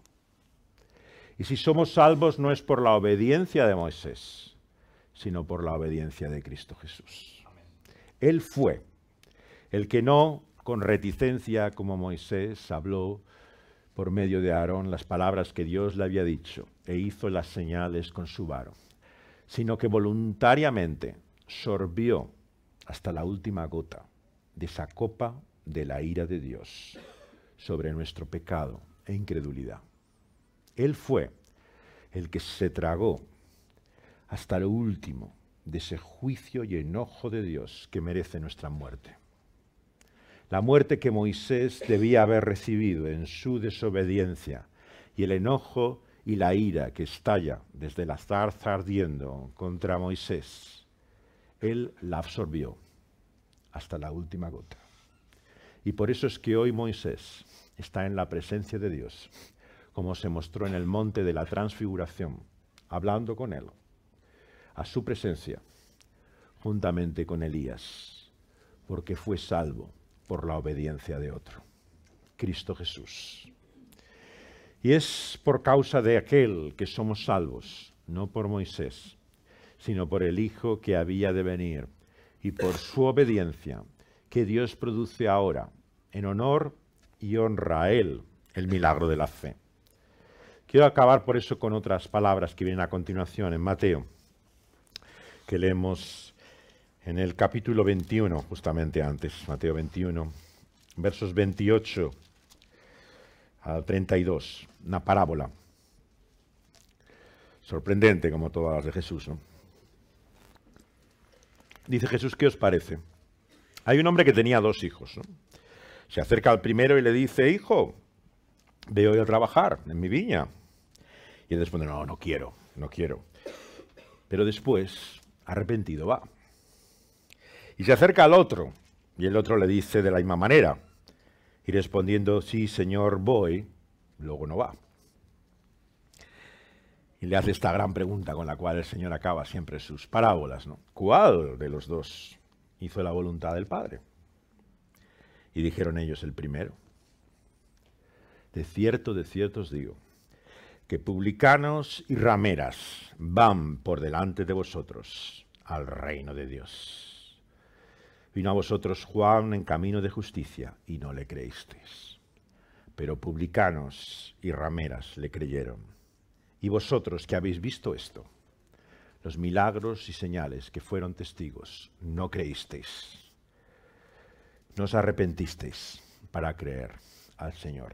Y si somos salvos no es por la obediencia de Moisés, sino por la obediencia de Cristo Jesús. Amén. Él fue el que no con reticencia como Moisés habló por medio de Aarón las palabras que Dios le había dicho e hizo las señales con su varo, sino que voluntariamente sorbió hasta la última gota de esa copa de la ira de Dios sobre nuestro pecado e incredulidad. Él fue el que se tragó hasta lo último de ese juicio y enojo de Dios que merece nuestra muerte. La muerte que Moisés debía haber recibido en su desobediencia y el enojo y la ira que estalla desde la zarza ardiendo contra Moisés, él la absorbió hasta la última gota. Y por eso es que hoy Moisés está en la presencia de Dios, como se mostró en el monte de la transfiguración, hablando con él, a su presencia, juntamente con Elías, porque fue salvo por la obediencia de otro, Cristo Jesús. Y es por causa de aquel que somos salvos, no por Moisés, sino por el Hijo que había de venir, y por su obediencia, que Dios produce ahora, en honor y honra a Él, el milagro de la fe. Quiero acabar por eso con otras palabras que vienen a continuación en Mateo, que leemos en el capítulo veintiuno, justamente antes, Mateo veintiuno, versos veintiocho al treinta y dos, una parábola. Sorprendente como todas las de Jesús, ¿no? Dice Jesús: ¿qué os parece? Hay un hombre que tenía dos hijos, ¿no? Se acerca al primero y le dice: hijo, ve hoy a trabajar en mi viña. Y él responde: no, no quiero, no quiero. Pero después, arrepentido, va. Y se acerca al otro, y el otro le dice de la misma manera. Y respondiendo: sí, señor, voy, luego no va. Y le hace esta gran pregunta con la cual el Señor acaba siempre sus parábolas, ¿no? ¿Cuál de los dos hizo la voluntad del Padre? Y dijeron ellos: el primero. De cierto, de cierto os digo, que publicanos y rameras van por delante de vosotros al reino de Dios. Vino a vosotros Juan en camino de justicia y no le creísteis. Pero publicanos y rameras le creyeron. Y vosotros que habéis visto esto, los milagros y señales que fueron testigos, no creísteis. No os arrepentisteis para creer al Señor.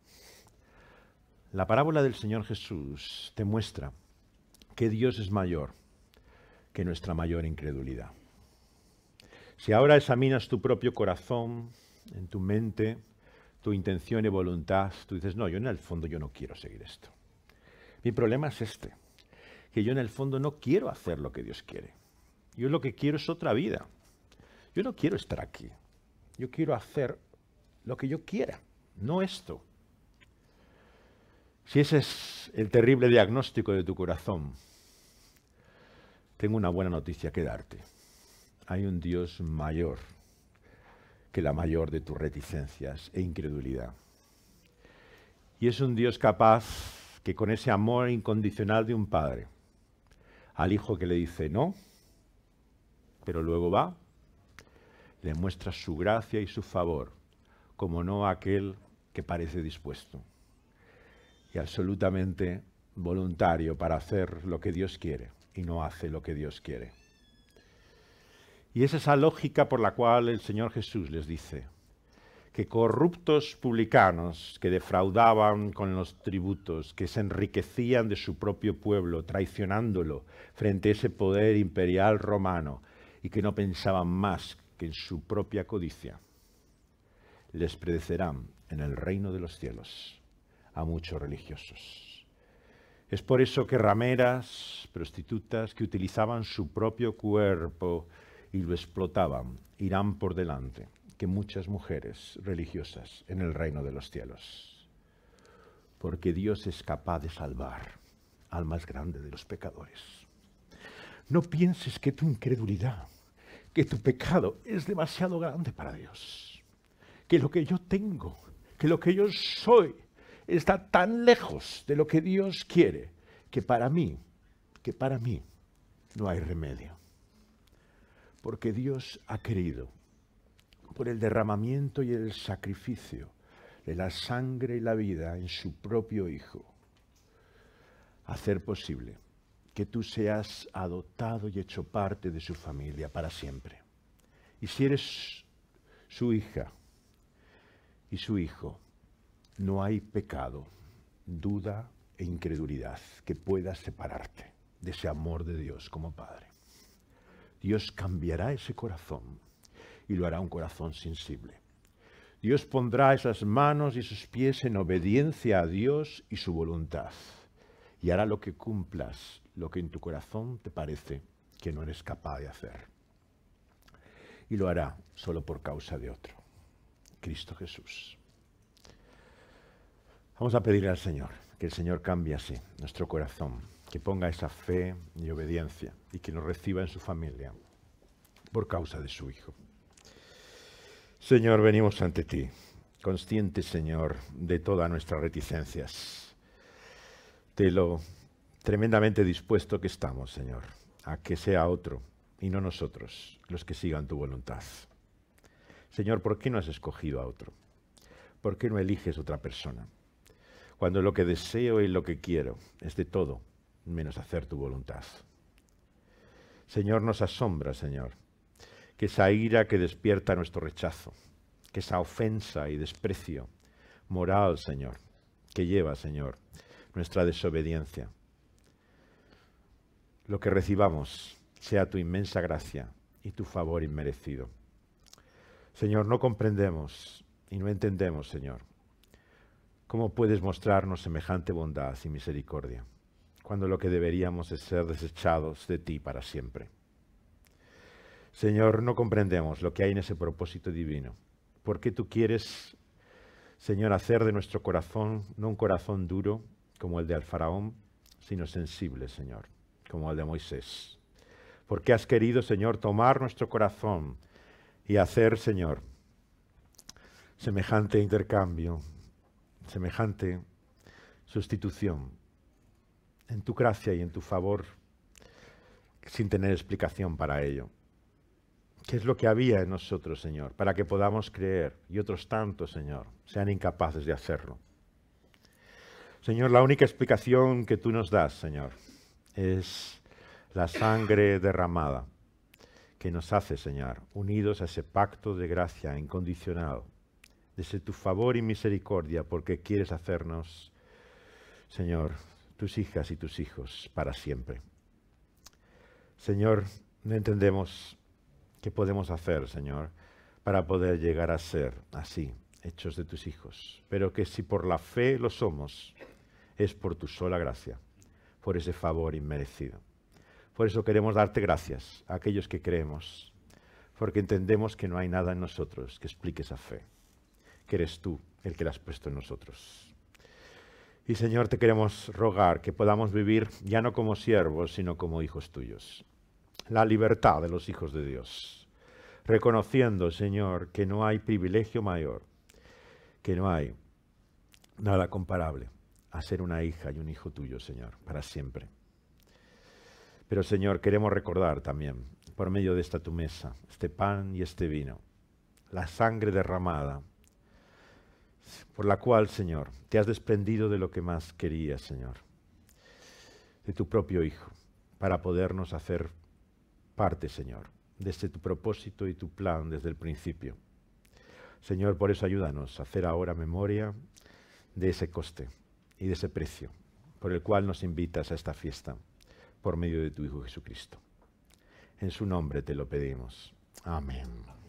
La parábola del Señor Jesús te muestra que Dios es mayor que nuestra mayor incredulidad. Si ahora examinas tu propio corazón, en tu mente, tu intención y voluntad, tú dices: no, yo en el fondo yo no quiero seguir esto. Mi problema es este, que yo en el fondo no quiero hacer lo que Dios quiere. Yo lo que quiero es otra vida. Yo no quiero estar aquí. Yo quiero hacer lo que yo quiera, no esto. Si ese es el terrible diagnóstico de tu corazón, tengo una buena noticia que darte. Hay un Dios mayor que la mayor de tus reticencias e incredulidad. Y es un Dios capaz que con ese amor incondicional de un padre, al hijo que le dice no, pero luego va, le muestra su gracia y su favor, como no a aquel que parece dispuesto y absolutamente voluntario para hacer lo que Dios quiere y no hace lo que Dios quiere. Y es esa lógica por la cual el Señor Jesús les dice que corruptos publicanos que defraudaban con los tributos, que se enriquecían de su propio pueblo, traicionándolo frente a ese poder imperial romano y que no pensaban más que en su propia codicia, les precederán en el reino de los cielos a muchos religiosos. Es por eso que rameras, prostitutas que utilizaban su propio cuerpo y lo explotaban, irán por delante que muchas mujeres religiosas en el reino de los cielos. Porque Dios es capaz de salvar al más grande de los pecadores. No pienses que tu incredulidad, que tu pecado es demasiado grande para Dios. Que lo que yo tengo, que lo que yo soy, está tan lejos de lo que Dios quiere, que para mí, que para mí no hay remedio. Porque Dios ha querido, por el derramamiento y el sacrificio de la sangre y la vida en su propio Hijo, hacer posible que tú seas adoptado y hecho parte de su familia para siempre. Y si eres su hija y su hijo, no hay pecado, duda e incredulidad que pueda separarte de ese amor de Dios como Padre. Dios cambiará ese corazón y lo hará un corazón sensible. Dios pondrá esas manos y sus pies en obediencia a Dios y su voluntad y hará lo que cumplas, lo que en tu corazón te parece que no eres capaz de hacer. Y lo hará solo por causa de otro, Cristo Jesús. Vamos a pedirle al Señor que el Señor cambie así nuestro corazón, que ponga esa fe y obediencia y que nos reciba en su familia por causa de su Hijo. Señor, venimos ante ti, conscientes, Señor, de todas nuestras reticencias, de lo tremendamente dispuesto que estamos, Señor, a que sea otro y no nosotros los que sigan tu voluntad. Señor, ¿por qué no has escogido a otro? ¿Por qué no eliges otra persona? Cuando lo que deseo y lo que quiero es de todo menos hacer tu voluntad. Señor, nos asombra, Señor, que esa ira que despierta nuestro rechazo, que esa ofensa y desprecio moral, Señor, que lleva, Señor, nuestra desobediencia, lo que recibamos sea tu inmensa gracia y tu favor inmerecido. Señor, no comprendemos y no entendemos, Señor, cómo puedes mostrarnos semejante bondad y misericordia, cuando lo que deberíamos es ser desechados de ti para siempre. Señor, no comprendemos lo que hay en ese propósito divino. ¿Por qué tú quieres, Señor, hacer de nuestro corazón no un corazón duro como el del faraón, sino sensible, Señor, como el de Moisés? ¿Por qué has querido, Señor, tomar nuestro corazón y hacer, Señor, semejante intercambio, semejante sustitución en tu gracia y en tu favor, sin tener explicación para ello? ¿Qué es lo que había en nosotros, Señor, para que podamos creer y otros tantos, Señor, sean incapaces de hacerlo? Señor, la única explicación que tú nos das, Señor, es la sangre derramada que nos hace, Señor, unidos a ese pacto de gracia incondicional, desde tu favor y misericordia, porque quieres hacernos, Señor, tus hijas y tus hijos para siempre. Señor, no entendemos qué podemos hacer, Señor, para poder llegar a ser así, hechos de tus hijos, pero que si por la fe lo somos, es por tu sola gracia, por ese favor inmerecido. Por eso queremos darte gracias a aquellos que creemos, porque entendemos que no hay nada en nosotros que explique esa fe, que eres tú el que la has puesto en nosotros. Y Señor, te queremos rogar que podamos vivir ya no como siervos, sino como hijos tuyos, la libertad de los hijos de Dios, reconociendo, Señor, que no hay privilegio mayor, que no hay nada comparable a ser una hija y un hijo tuyo, Señor, para siempre. Pero, Señor, queremos recordar también, por medio de esta tu mesa, este pan y este vino, la sangre derramada, por la cual, Señor, te has desprendido de lo que más querías, Señor, de tu propio Hijo, para podernos hacer parte, Señor, de este tu propósito y tu plan desde el principio. Señor, por eso ayúdanos a hacer ahora memoria de ese coste y de ese precio por el cual nos invitas a esta fiesta por medio de tu Hijo Jesucristo. En su nombre te lo pedimos. Amén.